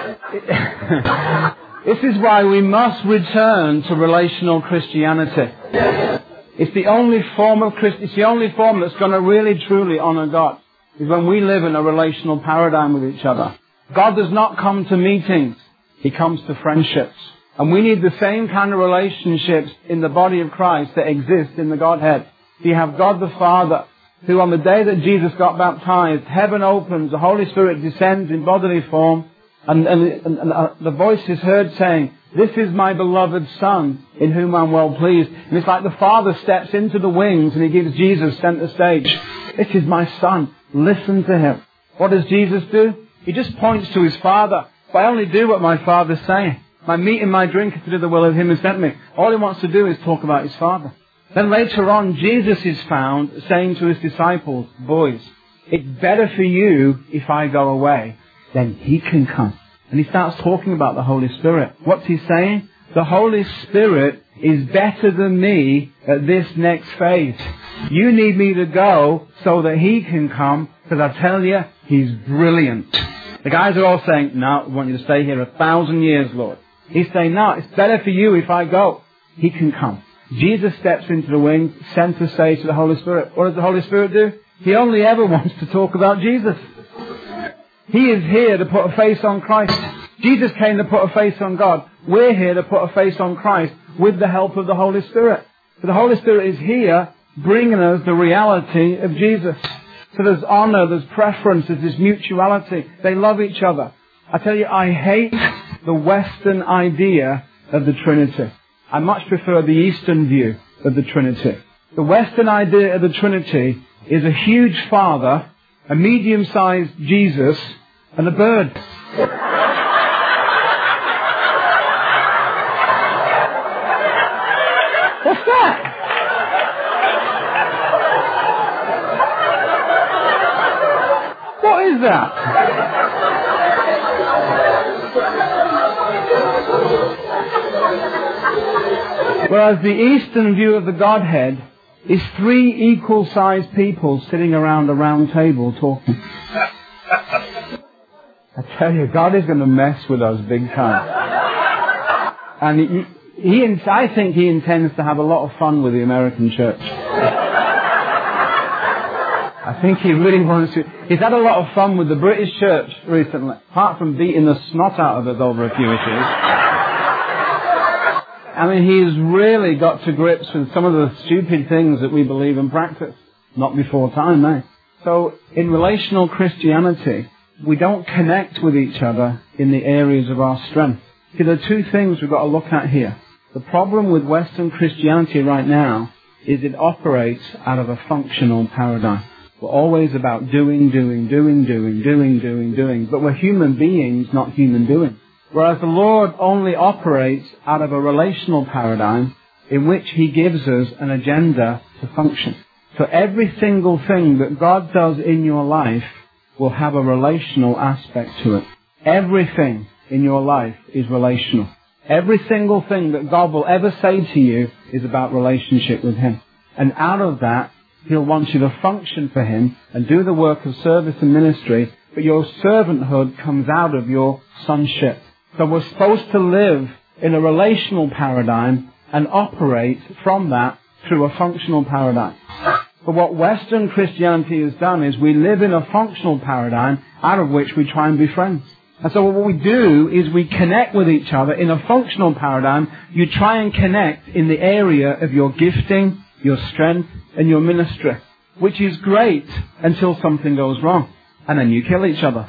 This is why we must return to relational Christianity. It's the only form of Christ. It's the only form that's going to really truly honor God. Is when we live in a relational paradigm with each other. God does not come to meetings. He comes to friendships. And we need the same kind of relationships in the body of Christ that exist in the Godhead. You have God the Father, who on the day that Jesus got baptized, heaven opens, the Holy Spirit descends in bodily form, and, and, and, and uh, the voice is heard saying, "This is my beloved Son, in whom I'm well pleased." And it's like the Father steps into the wings and He gives Jesus center stage. "This is my Son. Listen to Him." What does Jesus do? He just points to His Father. "If I only do what my Father's saying, my meat and my drink is to do the will of Him who sent me." All He wants to do is talk about His Father. Then later on, Jesus is found saying to His disciples, "Boys, it's better for you if I go away, then He can come." And He starts talking about the Holy Spirit. What's He saying? The Holy Spirit is better than me at this next phase. You need me to go so that He can come, because I tell you, He's brilliant. The guys are all saying, "No, we want you to stay here a thousand years, Lord." He's saying, "No, it's better for you if I go. He can come." Jesus steps into the wings, center stage to the Holy Spirit. What does the Holy Spirit do? He only ever wants to talk about Jesus. He is here to put a face on Christ. Jesus came to put a face on God. We're here to put a face on Christ with the help of the Holy Spirit. So the Holy Spirit is here bringing us the reality of Jesus. So there's honor, there's preference, there's this mutuality. They love each other. I tell you, I hate the Western idea of the Trinity. I much prefer the Eastern view of the Trinity. The Western idea of the Trinity is a huge father, a medium-sized Jesus, and a bird. What's that? What is that? Whereas the Eastern view of the Godhead is three equal-sized people sitting around a round table talking. I tell you, God is going to mess with us big time. And he, he, I think he intends to have a lot of fun with the American church. I think he really wants to. He's had a lot of fun with the British church recently, apart from beating the snot out of us over a few issues. I mean, he's really got to grips with some of the stupid things that we believe and practice. Not before time, eh? So, in relational Christianity, we don't connect with each other in the areas of our strength. See, there are two things we've got to look at here. The problem with Western Christianity right now is it operates out of a functional paradigm. We're always about doing, doing, doing, doing, doing, doing, doing. But we're human beings, not human doing. Whereas the Lord only operates out of a relational paradigm in which He gives us an agenda to function. So every single thing that God does in your life will have a relational aspect to it. Everything in your life is relational. Every single thing that God will ever say to you is about relationship with Him. And out of that, He'll want you to function for Him and do the work of service and ministry, but your servanthood comes out of your sonship. So we're supposed to live in a relational paradigm and operate from that through a functional paradigm. But what Western Christianity has done is we live in a functional paradigm out of which we try and be friends. And so what we do is we connect with each other in a functional paradigm. You try and connect in the area of your gifting, your strength, and your ministry, which is great until something goes wrong. And then you kill each other.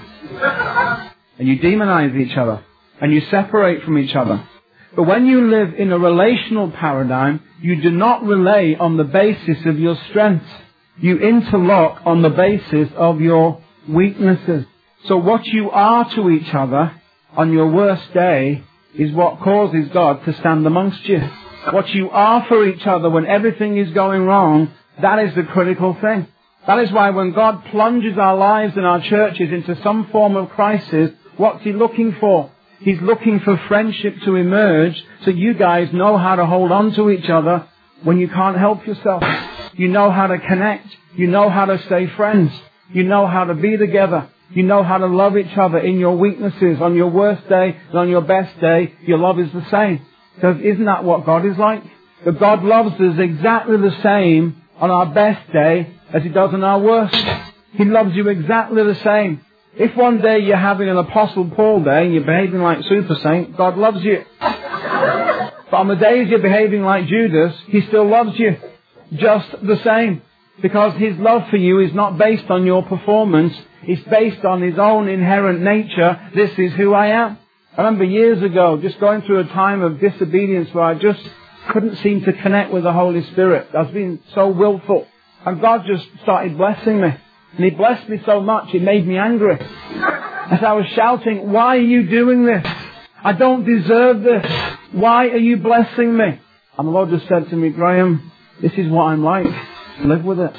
And you demonize each other. And you separate from each other. But when you live in a relational paradigm, you do not relay on the basis of your strengths. You interlock on the basis of your weaknesses. So what you are to each other on your worst day is what causes God to stand amongst you. What you are for each other when everything is going wrong, that is the critical thing. That is why when God plunges our lives and our churches into some form of crisis, what's He looking for? He's looking for friendship to emerge so you guys know how to hold on to each other when you can't help yourself. You know how to connect. You know how to stay friends. You know how to be together. You know how to love each other in your weaknesses. On your worst day and on your best day, your love is the same. Because isn't that what God is like? That God loves us exactly the same on our best day as He does on our worst. He loves you exactly the same. If one day you're having an Apostle Paul day and you're behaving like Super Saint, God loves you. But on the days you're behaving like Judas, He still loves you. Just the same. Because His love for you is not based on your performance. It's based on His own inherent nature. This is who I am. I remember years ago just going through a time of disobedience where I just couldn't seem to connect with the Holy Spirit. I was being so willful. And God just started blessing me. And He blessed me so much, it made me angry. As I was shouting, why are you doing this? I don't deserve this. Why are you blessing me? And the Lord just said to me, Graham, this is what I'm like. Live with it.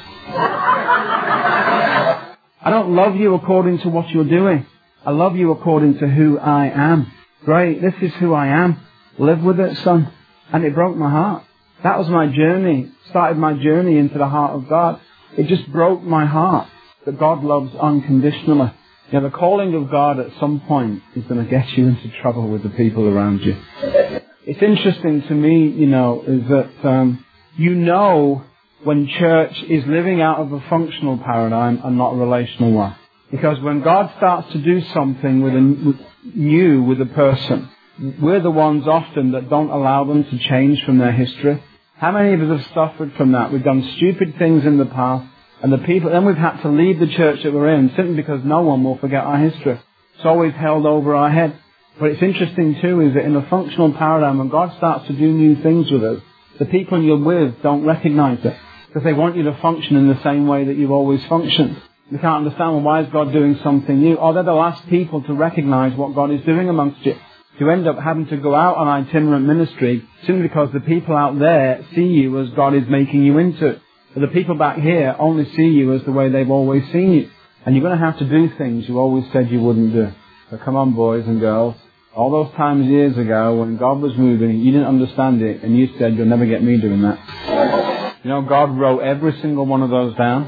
I don't love you according to what you're doing. I love you according to who I am. Great, this is who I am. Live with it, son. And it broke my heart. That was my journey. Started my journey into the heart of God. It just broke my heart that God loves unconditionally. You know, the calling of God at some point is going to get you into trouble with the people around you. It's interesting to me, you know, is that um, you know when church is living out of a functional paradigm and not a relational one. Because when God starts to do something with a, with, new with a person, we're the ones often that don't allow them to change from their history. How many of us have suffered from that? We've done stupid things in the past, and the people, then we've had to leave the church that we're in simply because no one will forget our history. It's always held over our head. But it's interesting too is that in a functional paradigm, when God starts to do new things with us, the people you're with don't recognize it. Because they want you to function in the same way that you've always functioned. They can't understand, well, why is God doing something new? Or they're the last people to recognize what God is doing amongst you. You end up having to go out on itinerant ministry simply because the people out there see you as God is making you into. But the people back here only see you as the way they've always seen you. And you're going to have to do things you always said you wouldn't do. So come on, boys and girls. All those times years ago when God was moving, you didn't understand it, and you said, you'll never get me doing that. You know, God wrote every single one of those down.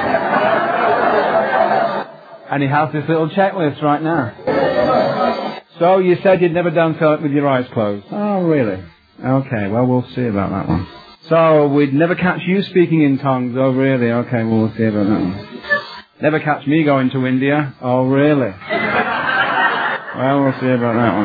And He has this little checklist right now. So you said you'd never done so with your eyes closed. Oh, really? Okay, well, we'll see about that one. So we'd never catch you speaking in tongues. Oh, really? Okay, well, we'll see about that one. Never catch me going to India. Oh, really? Well, we'll see about that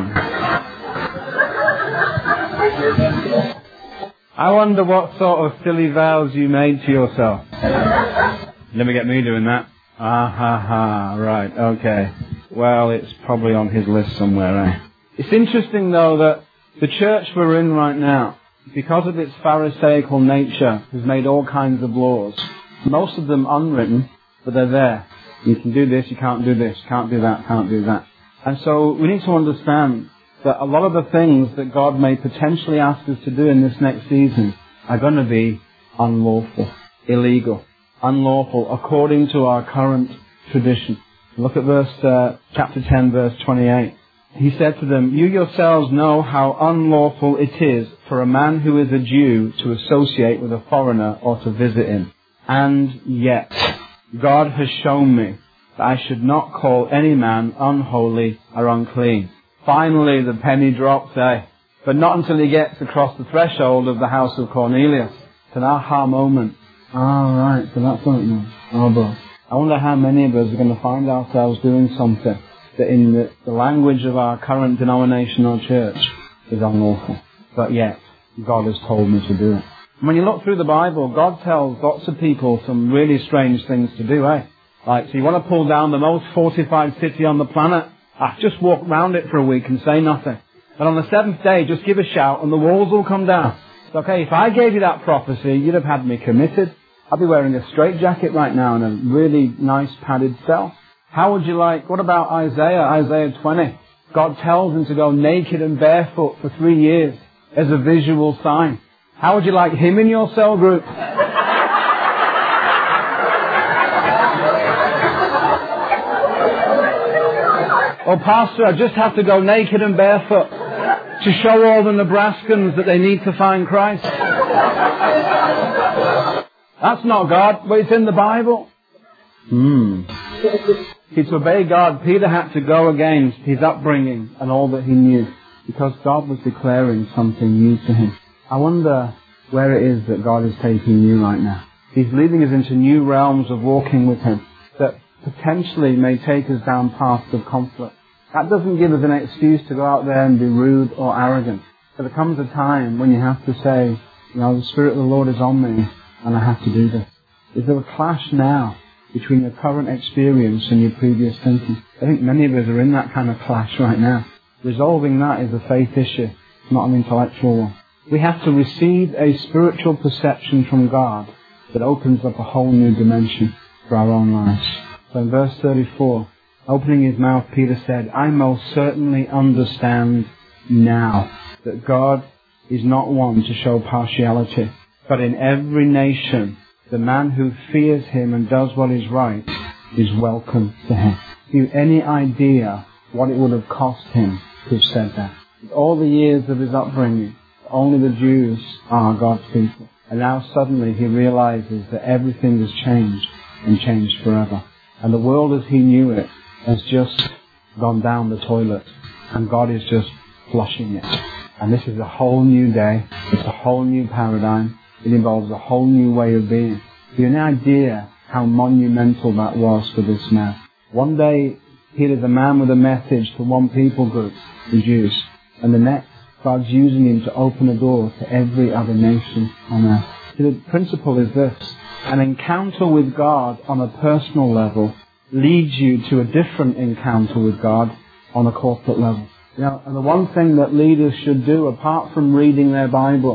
one. I wonder what sort of silly vows you made to yourself. Never get me doing that. Ah, ha, ha. Right, okay. Well, it's probably on his list somewhere, eh? It's interesting, though, that the church we're in right now, because of its pharisaical nature, has made all kinds of laws. Most of them unwritten, but they're there. You can do this, you can't do this, can't do that, can't do that. And so we need to understand that a lot of the things that God may potentially ask us to do in this next season are going to be unlawful, illegal, unlawful according to our current tradition. Look at verse, uh, chapter ten, verse twenty-eight. He said to them, you yourselves know how unlawful it is for a man who is a Jew to associate with a foreigner or to visit him. And yet, God has shown me that I should not call any man unholy or unclean. Finally, the penny drops, eh? But not until he gets across the threshold of the house of Cornelius. It's an aha moment. Ah, right, so that's what it means. Oh, boy. I wonder how many of us are going to find ourselves doing something that in the, the language of our current denominational church is unlawful. But yet, God has told me to do it. When you look through the Bible, God tells lots of people some really strange things to do, eh? Like, so you want to pull down the most fortified city on the planet? Ah, just walk round it for a week and say nothing. But on the seventh day, just give a shout and the walls will come down. It's okay, if I gave you that prophecy, you'd have had me committed. I'd be wearing a straitjacket right now in a really nice padded cell. How would you like, what about Isaiah, Isaiah twenty? God tells him to go naked and barefoot for three years as a visual sign. How would you like him in your cell group? Oh, Pastor, I just have to go naked and barefoot to show all the Nebraskans that they need to find Christ. That's not God, but it's in the Bible. Hmm. See, to obey God, Peter had to go against his upbringing and all that he knew, because God was declaring something new to him. I wonder where it is that God is taking you right now. He's leading us into new realms of walking with Him that potentially may take us down paths of conflict. That doesn't give us an excuse to go out there and be rude or arrogant. But there comes a time when you have to say, you know, the Spirit of the Lord is on me and I have to do this. Is there a clash now between your current experience and your previous thinking? I think many of us are in that kind of clash right now. Resolving that is a faith issue, not an intellectual one. We have to receive a spiritual perception from God that opens up a whole new dimension for our own lives. So in verse thirty-four, opening his mouth, Peter said, I most certainly understand now that God is not one to show partiality, but in every nation, the man who fears him and does what is right is welcome to him. Do you have any idea what it would have cost him to have said that? With all the years of his upbringing, only the Jews are God's people. And now suddenly he realizes that everything has changed and changed forever. And the world as he knew it has just gone down the toilet. And God is just flushing it. And this is a whole new day. It's a whole new paradigm. It involves a whole new way of being. Do you have any idea how monumental that was for this man? One day, here is a man with a message to one people group, the Jews. And the next, God's using him to open a door to every other nation on earth. See, the principle is this. An encounter with God on a personal level leads you to a different encounter with God on a corporate level. You know, and the one thing that leaders should do, apart from reading their Bible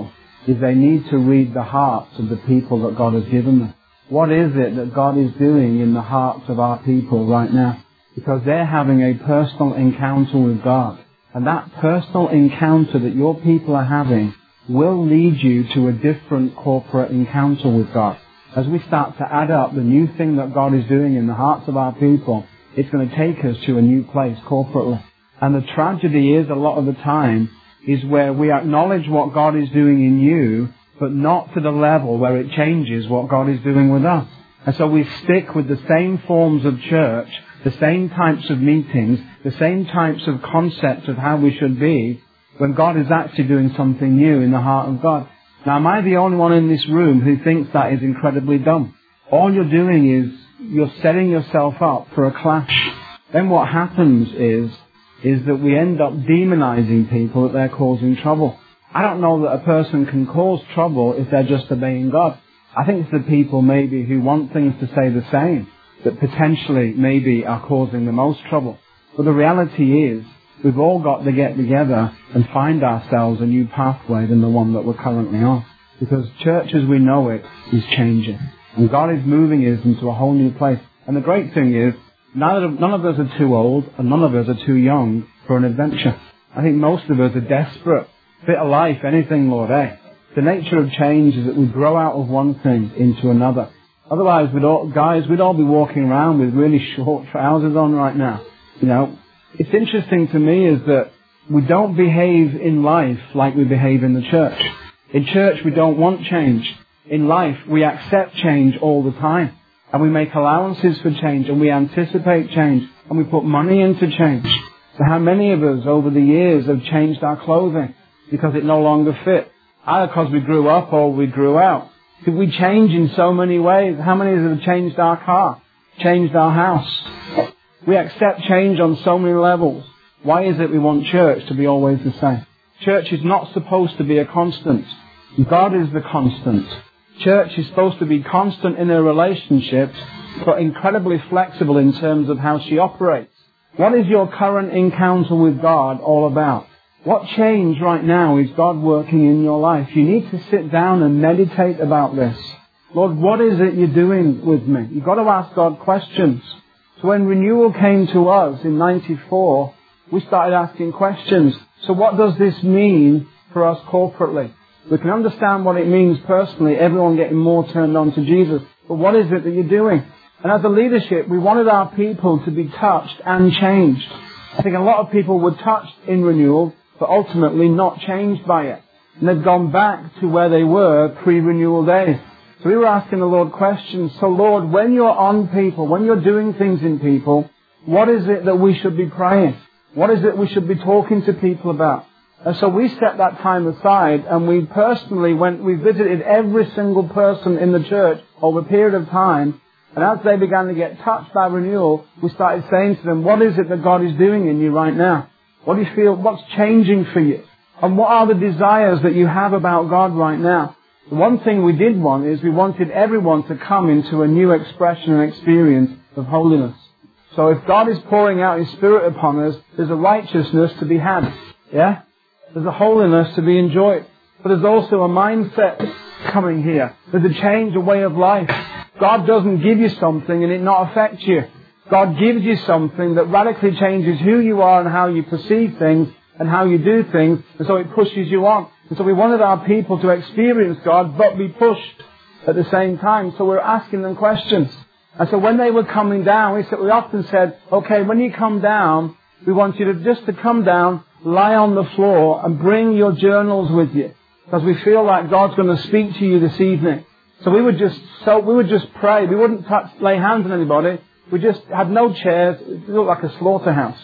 is they need to read the hearts of the people that God has given them. What is it that God is doing in the hearts of our people right now? Because they're having a personal encounter with God. And that personal encounter that your people are having will lead you to a different corporate encounter with God. As we start to add up the new thing that God is doing in the hearts of our people, it's going to take us to a new place corporately. And the tragedy is, a lot of the time, is where we acknowledge what God is doing in you, but not to the level where it changes what God is doing with us. And so we stick with the same forms of church, the same types of meetings, the same types of concepts of how we should be, when God is actually doing something new in the heart of God. Now, am I the only one in this room who thinks that is incredibly dumb? All you're doing is you're setting yourself up for a clash. Then what happens is, is that we end up demonizing people that they're causing trouble. I don't know that a person can cause trouble if they're just obeying God. I think it's the people maybe who want things to stay the same that potentially maybe are causing the most trouble. But the reality is, we've all got to get together and find ourselves a new pathway than the one that we're currently on. Because church as we know it is changing. And God is moving us into a whole new place. And the great thing is, none of, none of us are too old and none of us are too young for an adventure. I think most of us are desperate. Bit of life, anything, Lord, eh? The nature of change is that we grow out of one thing into another. Otherwise, we'd all, guys, we'd all be walking around with really short trousers on right now. You know, it's interesting to me is that we don't behave in life like we behave in the church. In church, we don't want change. In life, we accept change all the time. And we make allowances for change, and we anticipate change, and we put money into change. So how many of us over the years have changed our clothing because it no longer fit? Either because we grew up or we grew out. Did we change in so many ways? How many of us have changed our car? Changed our house? We accept change on so many levels. Why is it we want church to be always the same? Church is not supposed to be a constant. God is the constant. Church is supposed to be constant in her relationships, but incredibly flexible in terms of how she operates. What is your current encounter with God all about? What change right now is God working in your life? You need to sit down and meditate about this. Lord, what is it you're doing with me? You've got to ask God questions. So when renewal came to us in ninety-four, we started asking questions. So what does this mean for us corporately? We can understand what it means personally, everyone getting more turned on to Jesus. But what is it that you're doing? And as a leadership, we wanted our people to be touched and changed. I think a lot of people were touched in renewal, but ultimately not changed by it. And they've gone back to where they were pre-renewal days. So we were asking the Lord questions. So Lord, when you're on people, when you're doing things in people, what is it that we should be praying? What is it we should be talking to people about? And so we set that time aside, and we personally went, we visited every single person in the church over a period of time. And as they began to get touched by renewal, we started saying to them, what is it that God is doing in you right now? What do you feel, what's changing for you? And what are the desires that you have about God right now? The one thing we did want is we wanted everyone to come into a new expression and experience of holiness. So if God is pouring out His Spirit upon us, there's a righteousness to be had. Yeah? There's a holiness to be enjoyed. But there's also a mindset coming here. There's a change, a way of life. God doesn't give you something and it not affect you. God gives you something that radically changes who you are and how you perceive things and how you do things. And so it pushes you on. And so we wanted our people to experience God but be pushed at the same time. So we're asking them questions. And so when they were coming down, we said, we often said, okay, when you come down, we want you to just to come down, lie on the floor and bring your journals with you. Because we feel like God's going to speak to you this evening. So we would just, so we would just pray. We wouldn't touch, lay hands on anybody. We just had no chairs. It looked like a slaughterhouse.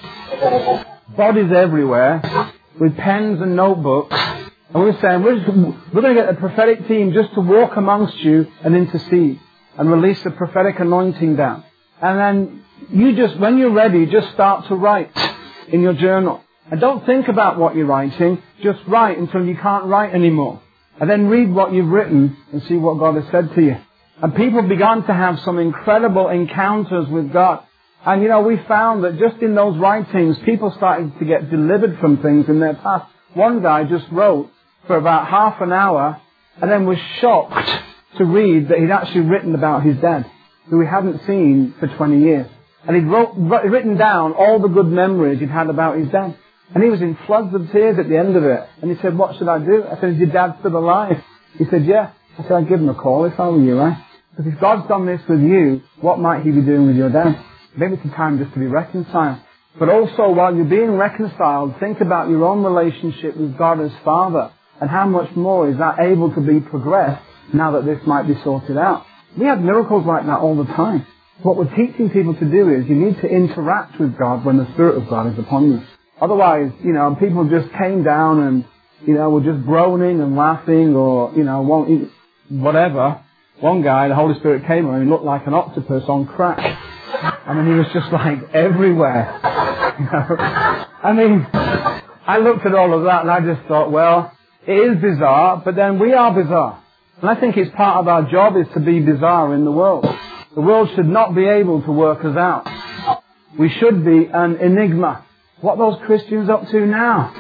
Bodies everywhere with pens and notebooks. And we were saying, we're, just, we're going to get a prophetic team just to walk amongst you and intercede and release the prophetic anointing down. And then you just, when you're ready, just start to write in your journal. And don't think about what you're writing. Just write until you can't write anymore. And then read what you've written and see what God has said to you. And people began to have some incredible encounters with God. And you know, we found that just in those writings, people started to get delivered from things in their past. One guy just wrote for about half an hour and then was shocked to read that he'd actually written about his dad, who he hadn't seen for twenty years. And he'd wrote, written down all the good memories he'd had about his dad. And he was in floods of tears at the end of it. And he said, what should I do? I said, is your dad still alive? He said, yeah. I said, I'd give him a call if I were you, eh? Because if God's done this with you, what might he be doing with your dad? Maybe it's a time just to be reconciled. But also, while you're being reconciled, think about your own relationship with God as Father. And how much more is that able to be progressed now that this might be sorted out? We have miracles like that all the time. What we're teaching people to do is you need to interact with God when the Spirit of God is upon you. Otherwise, you know, people just came down and, you know, were just groaning and laughing or, you know, won't, whatever. One guy, the Holy Spirit came on and he looked like an octopus on crack. I mean, he was just like everywhere. You know? I mean, I looked at all of that and I just thought, well, it is bizarre, but then we are bizarre. And I think it's part of our job is to be bizarre in the world. The world should not be able to work us out. We should be an enigma. What are those Christians up to now?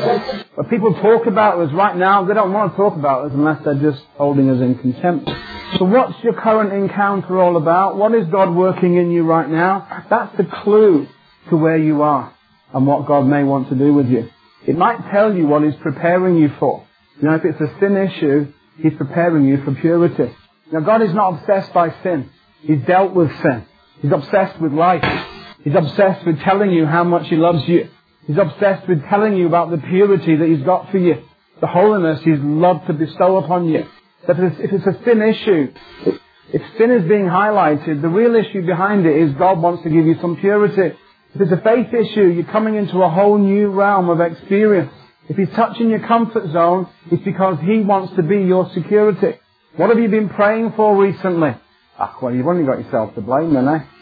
But people talk about us right now, they don't want to talk about us unless they're just holding us in contempt. So what's your current encounter all about? What is God working in you right now? That's the clue to where you are and what God may want to do with you. It might tell you what He's preparing you for. You know, if it's a sin issue, He's preparing you for purity. Now, God is not obsessed by sin. He's dealt with sin. He's obsessed with life. He's obsessed with telling you how much He loves you. He's obsessed with telling you about the purity that He's got for you. The holiness He's loved to bestow upon you. That if it's a sin issue, if sin is being highlighted, the real issue behind it is God wants to give you some purity. If it's a faith issue, you're coming into a whole new realm of experience. If He's touching your comfort zone, it's because He wants to be your security. What have you been praying for recently? Ah, well, you've only got yourself to blame then, eh?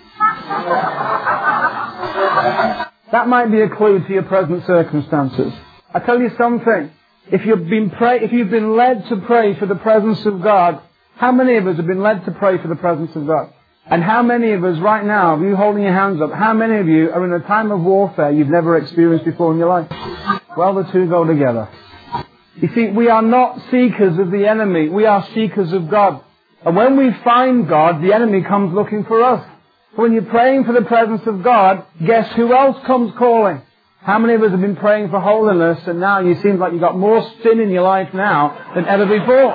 That might be a clue to your present circumstances. I tell you something. If you've been pray, if you've been led to pray for the presence of God, how many of us have been led to pray for the presence of God? And how many of us right now, of you holding your hands up, how many of you are in a time of warfare you've never experienced before in your life? Well, the two go together. You see, we are not seekers of the enemy. We are seekers of God. And when we find God, the enemy comes looking for us. When you're praying for the presence of God, guess who else comes calling? How many of us have been praying for holiness and now you seem like you've got more sin in your life now than ever before?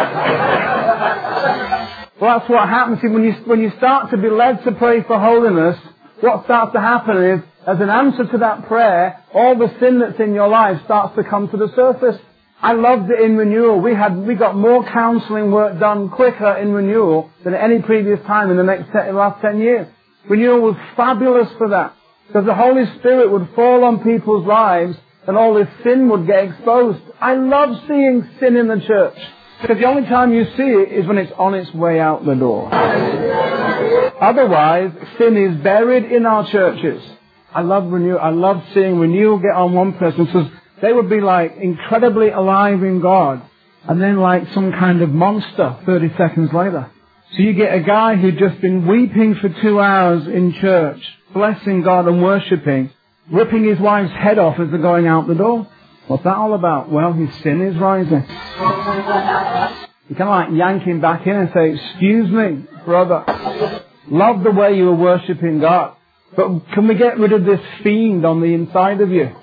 Well, that's what happens. See, when you, when you start to be led to pray for holiness, what starts to happen is, as an answer to that prayer, all the sin that's in your life starts to come to the surface. I loved it in Renewal. We had, we got more counselling work done quicker in Renewal than at any previous time in the next ten, last ten years. Renewal was fabulous for that. Because the Holy Spirit would fall on people's lives and all this sin would get exposed. I love seeing sin in the church. Because the only time you see it is when it's on its way out the door. Otherwise, sin is buried in our churches. I love Renewal. I love seeing Renewal get on one person because they would be like incredibly alive in God and then like some kind of monster thirty seconds later. So you get a guy who'd just been weeping for two hours in church, blessing God and worshipping, ripping his wife's head off as they're going out the door. What's that all about? Well, his sin is rising. You kind of like yank him back in and say, excuse me, brother, love the way you were worshipping God, but can we get rid of this fiend on the inside of you?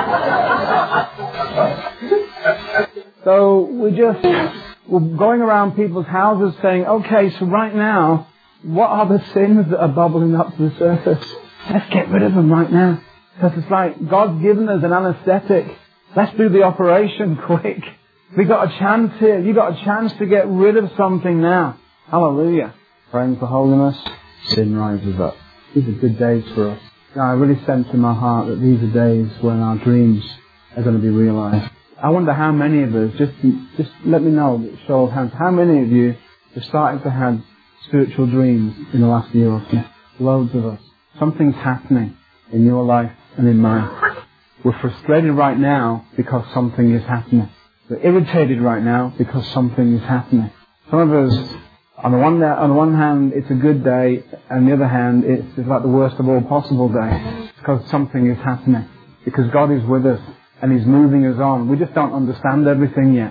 So we just, we're going around people's houses saying, okay, so right now, what are the sins that are bubbling up to the surface? Let's get rid of them right now. Because it's like God's given us an anesthetic. Let's do the operation quick. We got a chance here. You got a chance to get rid of something now. Hallelujah. Praying for holiness. Sin rises up. These are good days for us. Now, I really sense in my heart that these are days when our dreams are going to be realized. I wonder how many of us, just just let me know, show of hands, how many of you have started to have spiritual dreams in the last year or two? Loads of us. Something's happening in your life and in mine. We're frustrated right now because something is happening. We're irritated right now because something is happening. Some of us, on the one, on the one hand, it's a good day, and on the other hand, it's, it's like the worst of all possible days. It's because something is happening. Because God is with us, and He's moving us on. We just don't understand everything yet.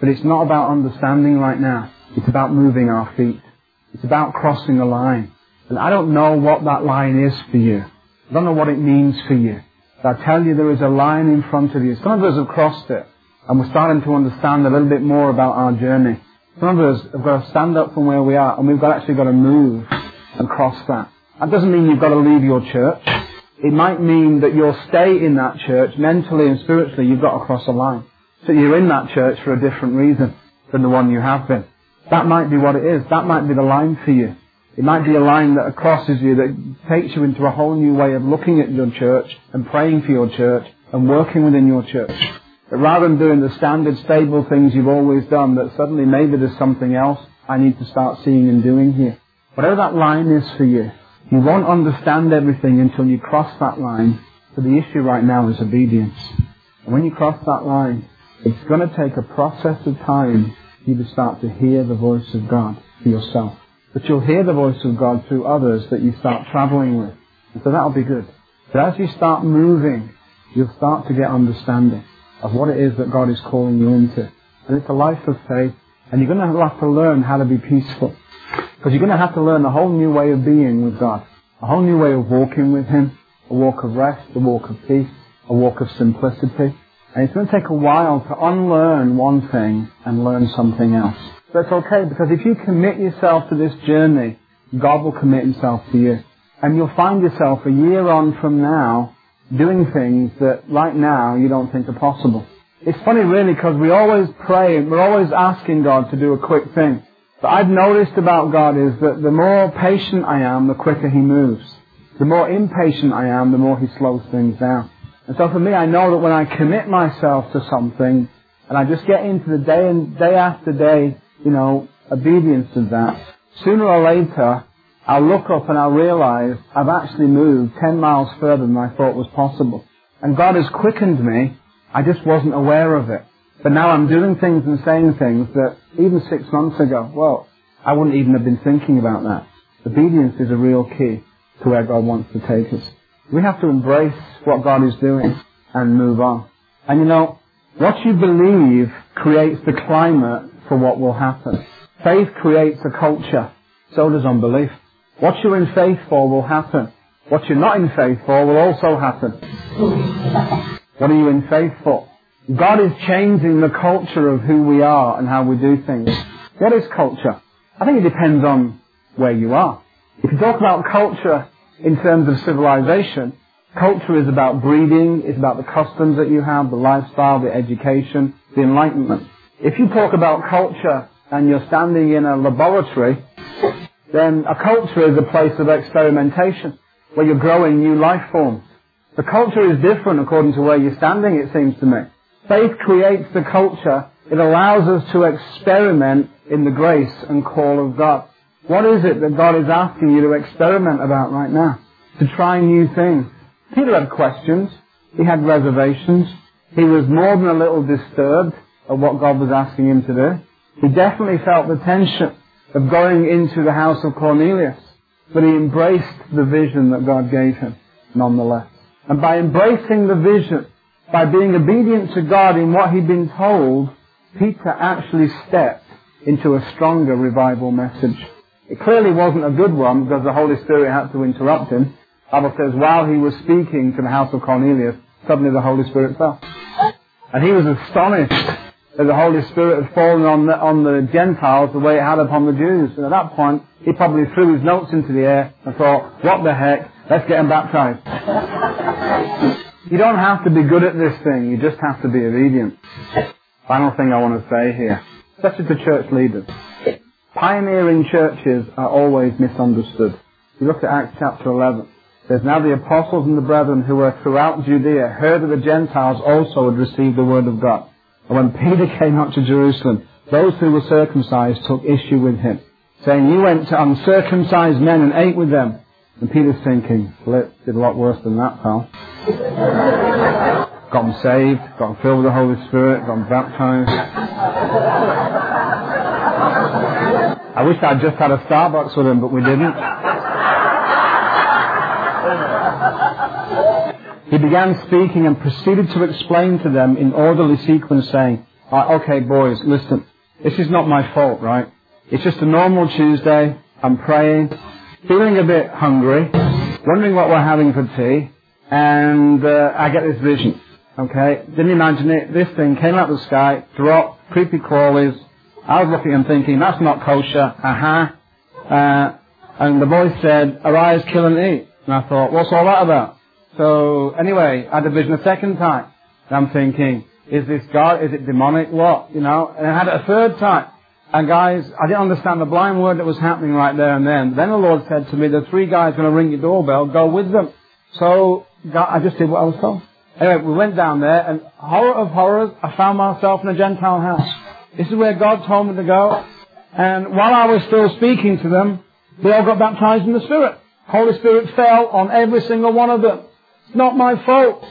But it's not about understanding right now. It's about moving our feet. It's about crossing a line. And I don't know what that line is for you. I don't know what it means for you. But I tell you, there is a line in front of you. Some of us have crossed it, and we're starting to understand a little bit more about our journey. Some of us have got to stand up from where we are, and we've got actually got to move and cross that. That doesn't mean you've got to leave your church. It might mean that you'll stay in that church mentally and spiritually. You've got to cross a line. So you're in that church for a different reason than the one you have been. That might be what it is. That might be the line for you. It might be a line that crosses you, that takes you into a whole new way of looking at your church and praying for your church and working within your church. But rather than doing the standard, stable things you've always done, that suddenly maybe there's something else I need to start seeing and doing here. Whatever that line is for you, you won't understand everything until you cross that line. So the issue right now is obedience. And when you cross that line, it's going to take a process of time for you to start to hear the voice of God for yourself. But you'll hear the voice of God through others that you start traveling with. And so that'll be good. But as you start moving, you'll start to get understanding of what it is that God is calling you into. And it's a life of faith. And you're going to have to learn how to be peaceful. Because you're going to have to learn a whole new way of being with God. A whole new way of walking with Him. A walk of rest, a walk of peace, a walk of simplicity. And it's going to take a while to unlearn one thing and learn something else. But it's okay, because if you commit yourself to this journey, God will commit Himself to you. And you'll find yourself a year on from now doing things that right now you don't think are possible. It's funny really, because we always pray and we're always asking God to do a quick thing. But I've noticed about God is that the more patient I am, the quicker He moves. The more impatient I am, the more He slows things down. And so for me, I know that when I commit myself to something, and I just get into the day and day after day, you know, obedience of that, sooner or later, I'll look up and I'll realize I've actually moved ten miles further than I thought was possible. And God has quickened me. I just wasn't aware of it. But now I'm doing things and saying things that even six months ago, well, I wouldn't even have been thinking about that. Obedience is a real key to where God wants to take us. We have to embrace what God is doing and move on. And you know, what you believe creates the climate for what will happen. Faith creates a culture. So does unbelief. What you're in faith for will happen. What you're not in faith for will also happen. What are you in faith for? God is changing the culture of who we are and how we do things. What is culture? I think it depends on where you are. If you talk about culture in terms of civilization, culture is about breeding, it's about the customs that you have, the lifestyle, the education, the enlightenment. If you talk about culture and you're standing in a laboratory, then a culture is a place of experimentation where you're growing new life forms. The culture is different according to where you're standing, it seems to me. Faith creates the culture. It allows us to experiment in the grace and call of God. What is it that God is asking you to experiment about right now? To try new things. Peter had questions. He had reservations. He was more than a little disturbed at what God was asking him to do. He definitely felt the tension of going into the house of Cornelius. But he embraced the vision that God gave him, nonetheless. And by embracing the vision, by being obedient to God in what he'd been told, Peter actually stepped into a stronger revival message. It clearly wasn't a good one because the Holy Spirit had to interrupt him. The Bible says while he was speaking to the house of Cornelius, suddenly the Holy Spirit fell. And he was astonished that the Holy Spirit had fallen on the, on the Gentiles the way it had upon the Jews. And at that point, he probably threw his notes into the air and thought, what the heck, let's get them baptized. You don't have to be good at this thing, you just have to be obedient. Final thing I want to say here, especially to church leaders. Pioneering churches are always misunderstood. If you look at Acts chapter eleven, there's now the apostles and the brethren who were throughout Judea heard that the Gentiles also had received the word of God. And when Peter came up to Jerusalem, those who were circumcised took issue with him, saying, you went to uncircumcised men and ate with them. And Peter's thinking, Flip, did a lot worse than that, pal. Got them saved, got them filled with the Holy Spirit, got them baptized. I wish I'd just had a Starbucks with him, but we didn't. He began speaking and proceeded to explain to them in orderly sequence, saying, Right, okay, boys, listen. This is not my fault, right? It's just a normal Tuesday. I'm praying, feeling a bit hungry, wondering what we're having for tea, and uh, I get this vision. Okay? Didn't imagine it. This thing came out of the sky, dropped, creepy crawlies. I was looking and thinking, that's not kosher. Aha. Uh-huh. Uh, and the voice said, arise, kill and eat. And I thought, what's all that about? So, anyway, I had a vision a second time. And I'm thinking, is this God? Is it demonic? What? You know? And I had it a third time. And guys, I didn't understand the blind word that was happening right there and then. Then the Lord said to me, the three guys going to ring your doorbell, go with them. So, I just did what I was told. Anyway, we went down there, and horror of horrors, I found myself in a Gentile house. This is where God told me to go. And while I was still speaking to them, they all got baptized in the Spirit. Holy Spirit fell on every single one of them. It's not my fault.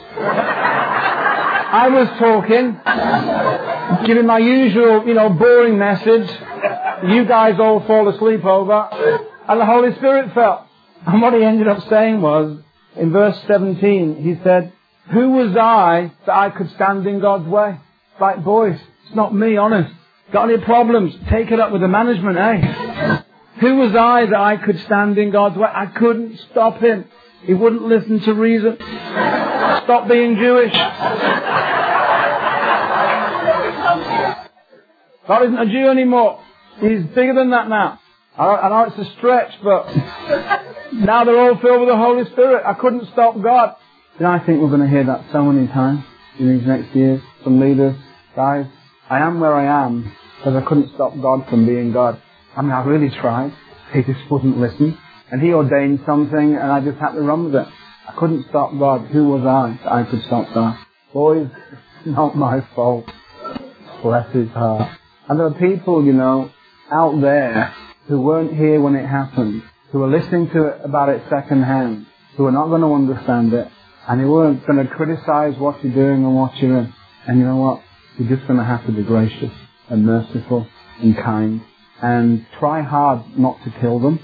I was talking, giving my usual, you know, boring message. You guys all fall asleep over. And the Holy Spirit fell. And what he ended up saying was, in verse seventeen, he said, who was I that I could stand in God's way? Like, boys, it's not me, honest. Got any problems? Take it up with the management, eh? Who was I that I could stand in God's way? I couldn't stop him. He wouldn't listen to reason. Stop being Jewish. God isn't a Jew anymore. He's bigger than that now. I know it's a stretch, but now they're all filled with the Holy Spirit. I couldn't stop God. You know, I think we're going to hear that so many times in these next years from leaders. Guys, I am where I am because I couldn't stop God from being God. I mean, I really tried. He just wouldn't listen. And He ordained something and I just had to run with it. I couldn't stop God. Who was I that I could stop God? Boys, it's not my fault. Bless His heart. And there are people, you know, out there who weren't here when it happened, who are listening to it about it second hand, who are not going to understand it, and who weren't going to criticize what you're doing and what you're in. And you know what? You're just going to have to be gracious and merciful and kind and try hard not to kill them.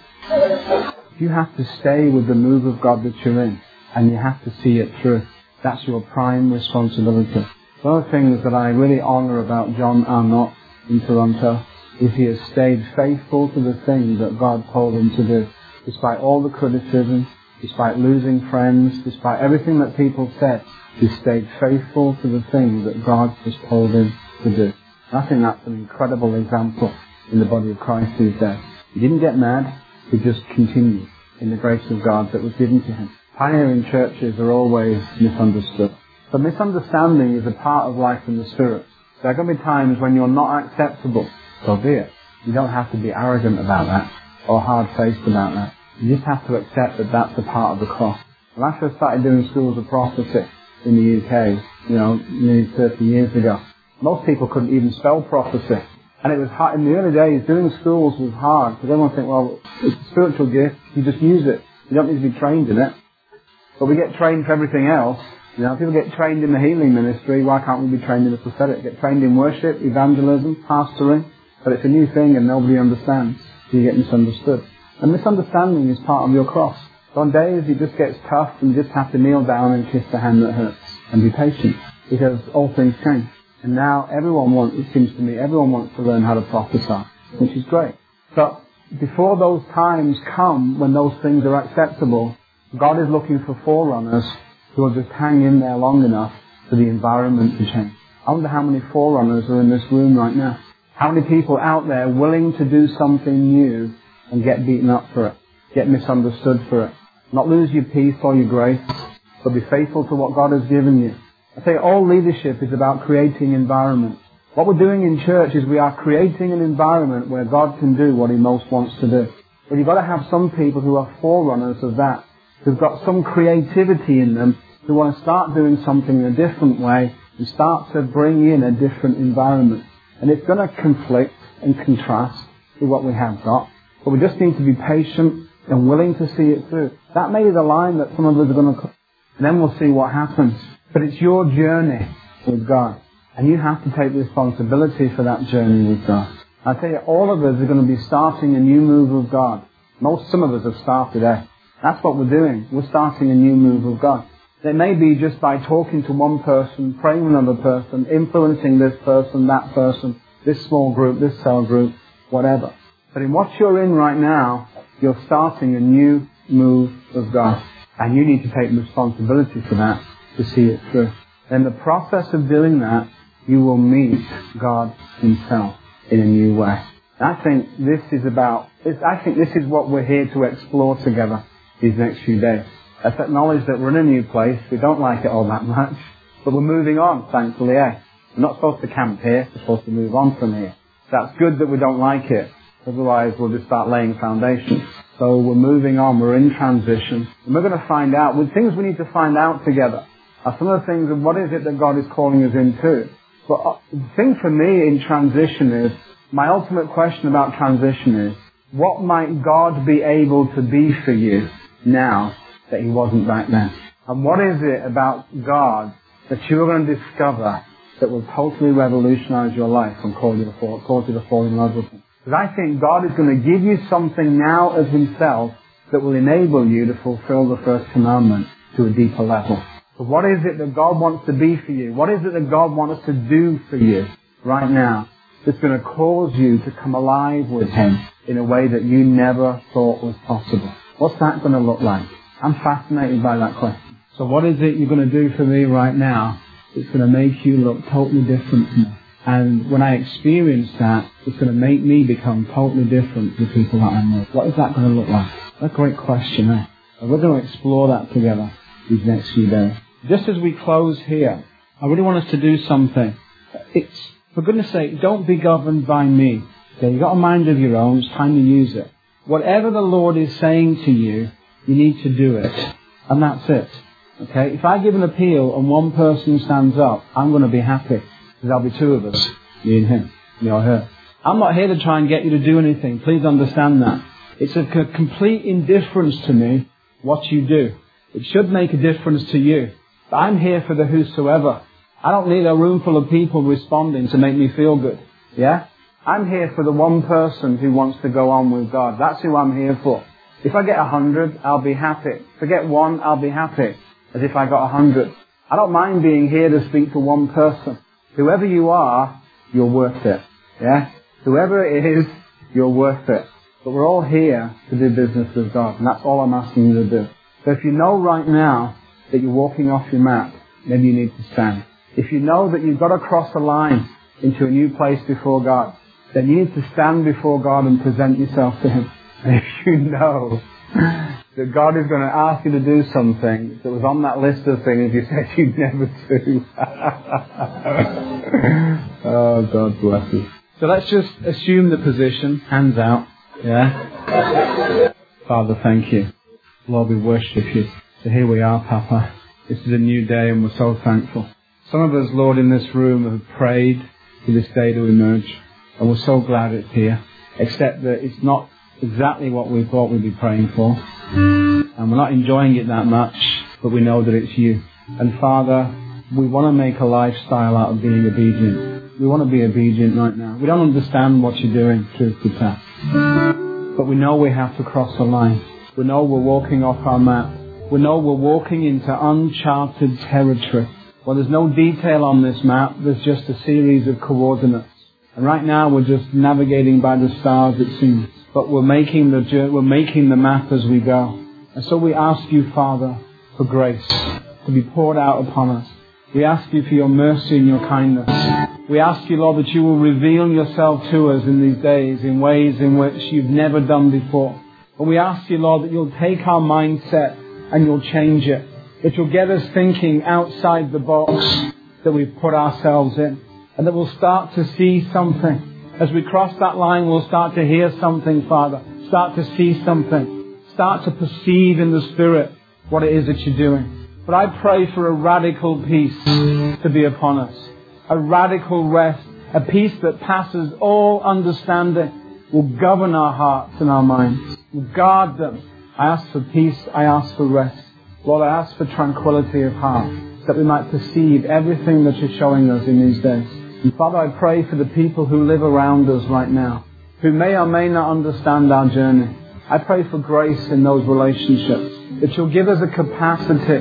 You have to stay with the move of God that you're in, and you have to see it through. That's your prime responsibility. One of the things that I really honor about John Arnott in Toronto is he has stayed faithful to the thing that God told him to do. Despite all the criticism, despite losing friends, despite everything that people said, he stayed faithful to the thing that God has told him to do. And I think that's an incredible example in the body of Christ these days. He didn't get mad, he just continued in the grace of God that was given to him. Pioneering churches are always misunderstood. But misunderstanding is a part of life in the Spirit. There are going to be times when you're not acceptable. So be it. You don't have to be arrogant about that or hard-faced about that. You just have to accept that that's a part of the cross. When I first started doing schools of prophecy in the U K, you know, nearly thirty years ago, most people couldn't even spell prophecy. And it was hard. In the early days, doing schools was hard because everyone think, well, it's a spiritual gift. You just use it. You don't need to be trained in it. But we get trained for everything else. You know, people get trained in the healing ministry. Why can't we be trained in the prophetic? Get trained in worship, evangelism, pastoring. But it's a new thing and nobody understands. So you get misunderstood. And misunderstanding is part of your cross. So on days it just gets tough and you just have to kneel down and kiss the hand that hurts. And be patient. Because all things change. And now everyone wants, it seems to me, everyone wants to learn how to prophesy. Which is great. But before those times come when those things are acceptable, God is looking for forerunners who will just hang in there long enough for the environment to change. I wonder how many forerunners are in this room right now. How many people out there willing to do something new and get beaten up for it, get misunderstood for it. Not lose your peace or your grace, but be faithful to what God has given you. I say all leadership is about creating environments. What we're doing in church is we are creating an environment where God can do what He most wants to do. But you've got to have some people who are forerunners of that, who've got some creativity in them, who want to start doing something in a different way and start to bring in a different environment. And it's going to conflict and contrast with what we have got. But we just need to be patient and willing to see it through. That may be the line that some of us are going to come. And then we'll see what happens. But it's your journey with God. And you have to take responsibility for that journey with God. I tell you, all of us are going to be starting a new move of God. Most, some of us have started, eh? That's what we're doing. We're starting a new move of God. It may be just by talking to one person, praying with another person, influencing this person, that person, this small group, this cell group, whatever. But in what you're in right now, you're starting a new move of God. And you need to take responsibility for that to see it through. In the process of doing that, you will meet God Himself in a new way. I think this is about, I think this is what we're here to explore together these next few days. Let's acknowledge that we're in a new place. We don't like it all that much. But we're moving on, thankfully, eh? We're not supposed to camp here. We're supposed to move on from here. That's good that we don't like it. Otherwise, we'll just start laying foundations. So we're moving on. We're in transition. And we're going to find out, with things we need to find out together, are some of the things of what is it that God is calling us into. But the thing for me in transition is, my ultimate question about transition is, what might God be able to be for you now that He wasn't back then? And what is it about God that you're going to discover that will totally revolutionize your life and cause you to fall, cause you to fall in love with Him? Because I think God is going to give you something now of Himself that will enable you to fulfill the first commandment to a deeper level. So what is it that God wants to be for you? What is it that God wants to do for you right now that's going to cause you to come alive with Him in a way that you never thought was possible? What's that going to look like? I'm fascinated by that question. So what is it you're going to do for me right now that's going to make you look totally different to me? And when I experience that, it's going to make me become totally different to the people that I'm with. What is that going to look like? That's a great question, eh? And we're going to explore that together these next few days. Just as we close here, I really want us to do something. It's, for goodness sake, don't be governed by me. Okay, you've got a mind of your own, it's time to use it. Whatever the Lord is saying to you, you need to do it. And that's it. Okay? If I give an appeal and one person stands up, I'm going to be happy. Because there'll be two of us. Me and him. Me or her. I'm not here to try and get you to do anything. Please understand that. It's a c- complete indifference to me what you do. It should make a difference to you. But I'm here for the whosoever. I don't need a room full of people responding to make me feel good. Yeah? I'm here for the one person who wants to go on with God. That's who I'm here for. If I get a hundred, I'll be happy. If I get one, I'll be happy. As if I got a hundred. I don't mind being here to speak to one person. Whoever you are, you're worth it. Yeah? Whoever it is, you're worth it. But we're all here to do business with God. And that's all I'm asking you to do. So if you know right now that you're walking off your mat, maybe you need to stand. If you know that you've got to cross a line into a new place before God, then you need to stand before God and present yourself to Him. And if you know that God is going to ask you to do something that was on that list of things you said you'd never do. Oh, God bless you. So let's just assume the position, hands out. Yeah? Father, thank you. Lord, we worship you. So here we are, Papa. This is a new day and we're so thankful. Some of us, Lord, in this room have prayed for this day to emerge. And we're so glad it's here. Except that it's not exactly what we thought we'd be praying for. And we're not enjoying it that much, but we know that it's you. And Father, we want to make a lifestyle out of being obedient. We want to be obedient right now. We don't understand what you're doing, truth be told. But we know we have to cross the line. We know we're walking off our map. We know we're walking into uncharted territory. Well, there's no detail on this map. There's just a series of coordinates. And right now we're just navigating by the stars, it seems. But we're making the we're making the map as we go. And so we ask you, Father, for grace to be poured out upon us. We ask you for your mercy and your kindness. We ask you, Lord, that you will reveal yourself to us in these days in ways in which you've never done before. And we ask you, Lord, that you'll take our mindset and you'll change it. That you'll get us thinking outside the box that we've put ourselves in. And that we'll start to see something. As we cross that line, we'll start to hear something, Father. Start to see something. Start to perceive in the Spirit what it is that you're doing. But I pray for a radical peace to be upon us. A radical rest. A peace that passes all understanding will govern our hearts and our minds. Will guard them. I ask for peace. I ask for rest. Lord, I ask for tranquility of heart, that we might perceive everything that you're showing us in these days. And Father, I pray for the people who live around us right now, who may or may not understand our journey. I pray for grace in those relationships, that you'll give us a capacity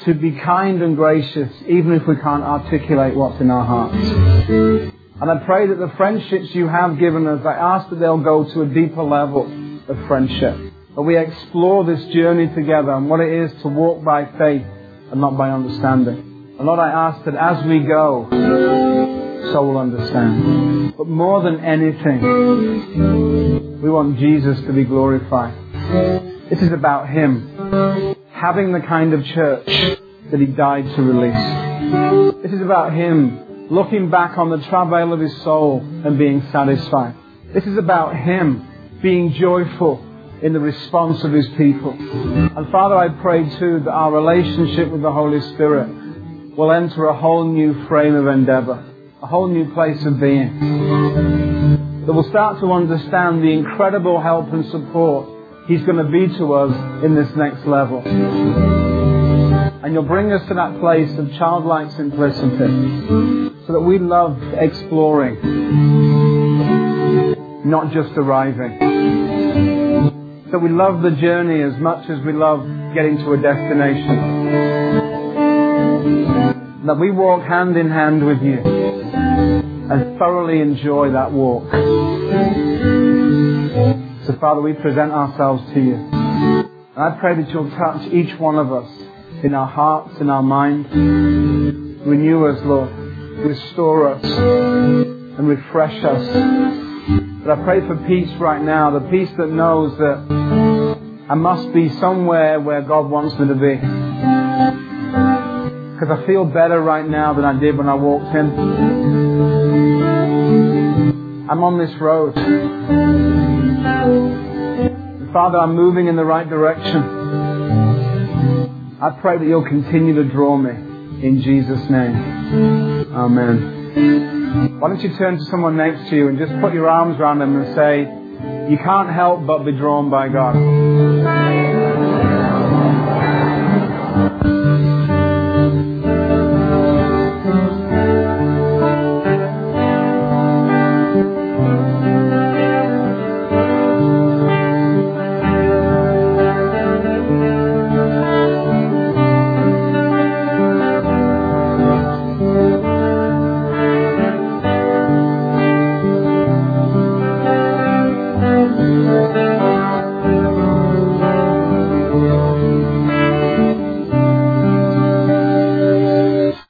to be kind and gracious, even if we can't articulate what's in our hearts. And I pray that the friendships you have given us, I ask that they'll go to a deeper level of friendship. That we explore this journey together and what it is to walk by faith and not by understanding. And Lord, I ask that as we go, so we'll understand. But more than anything, we want Jesus to be glorified. This is about Him having the kind of church that He died to release. This is about Him looking back on the travail of His soul and being satisfied. This is about Him being joyful in the response of His people. And Father, I pray too that our relationship with the Holy Spirit will enter a whole new frame of endeavor, a whole new place of being. That we'll start to understand the incredible help and support He's going to be to us in this next level. And you'll bring us to that place of childlike simplicity so that we love exploring, not just arriving. So we love the journey as much as we love getting to a destination. That we walk hand in hand with you and thoroughly enjoy that walk. So Father, we present ourselves to you. And I pray that you'll touch each one of us in our hearts, in our minds. Renew us, Lord. Restore us and refresh us. But I pray for peace right now, the peace that knows that I must be somewhere where God wants me to be. Because I feel better right now than I did when I walked in. I'm on this road. And Father, I'm moving in the right direction. I pray that you'll continue to draw me. In Jesus' name. Amen. Why don't you turn to someone next to you and just put your arms around them and say, you can't help but be drawn by God.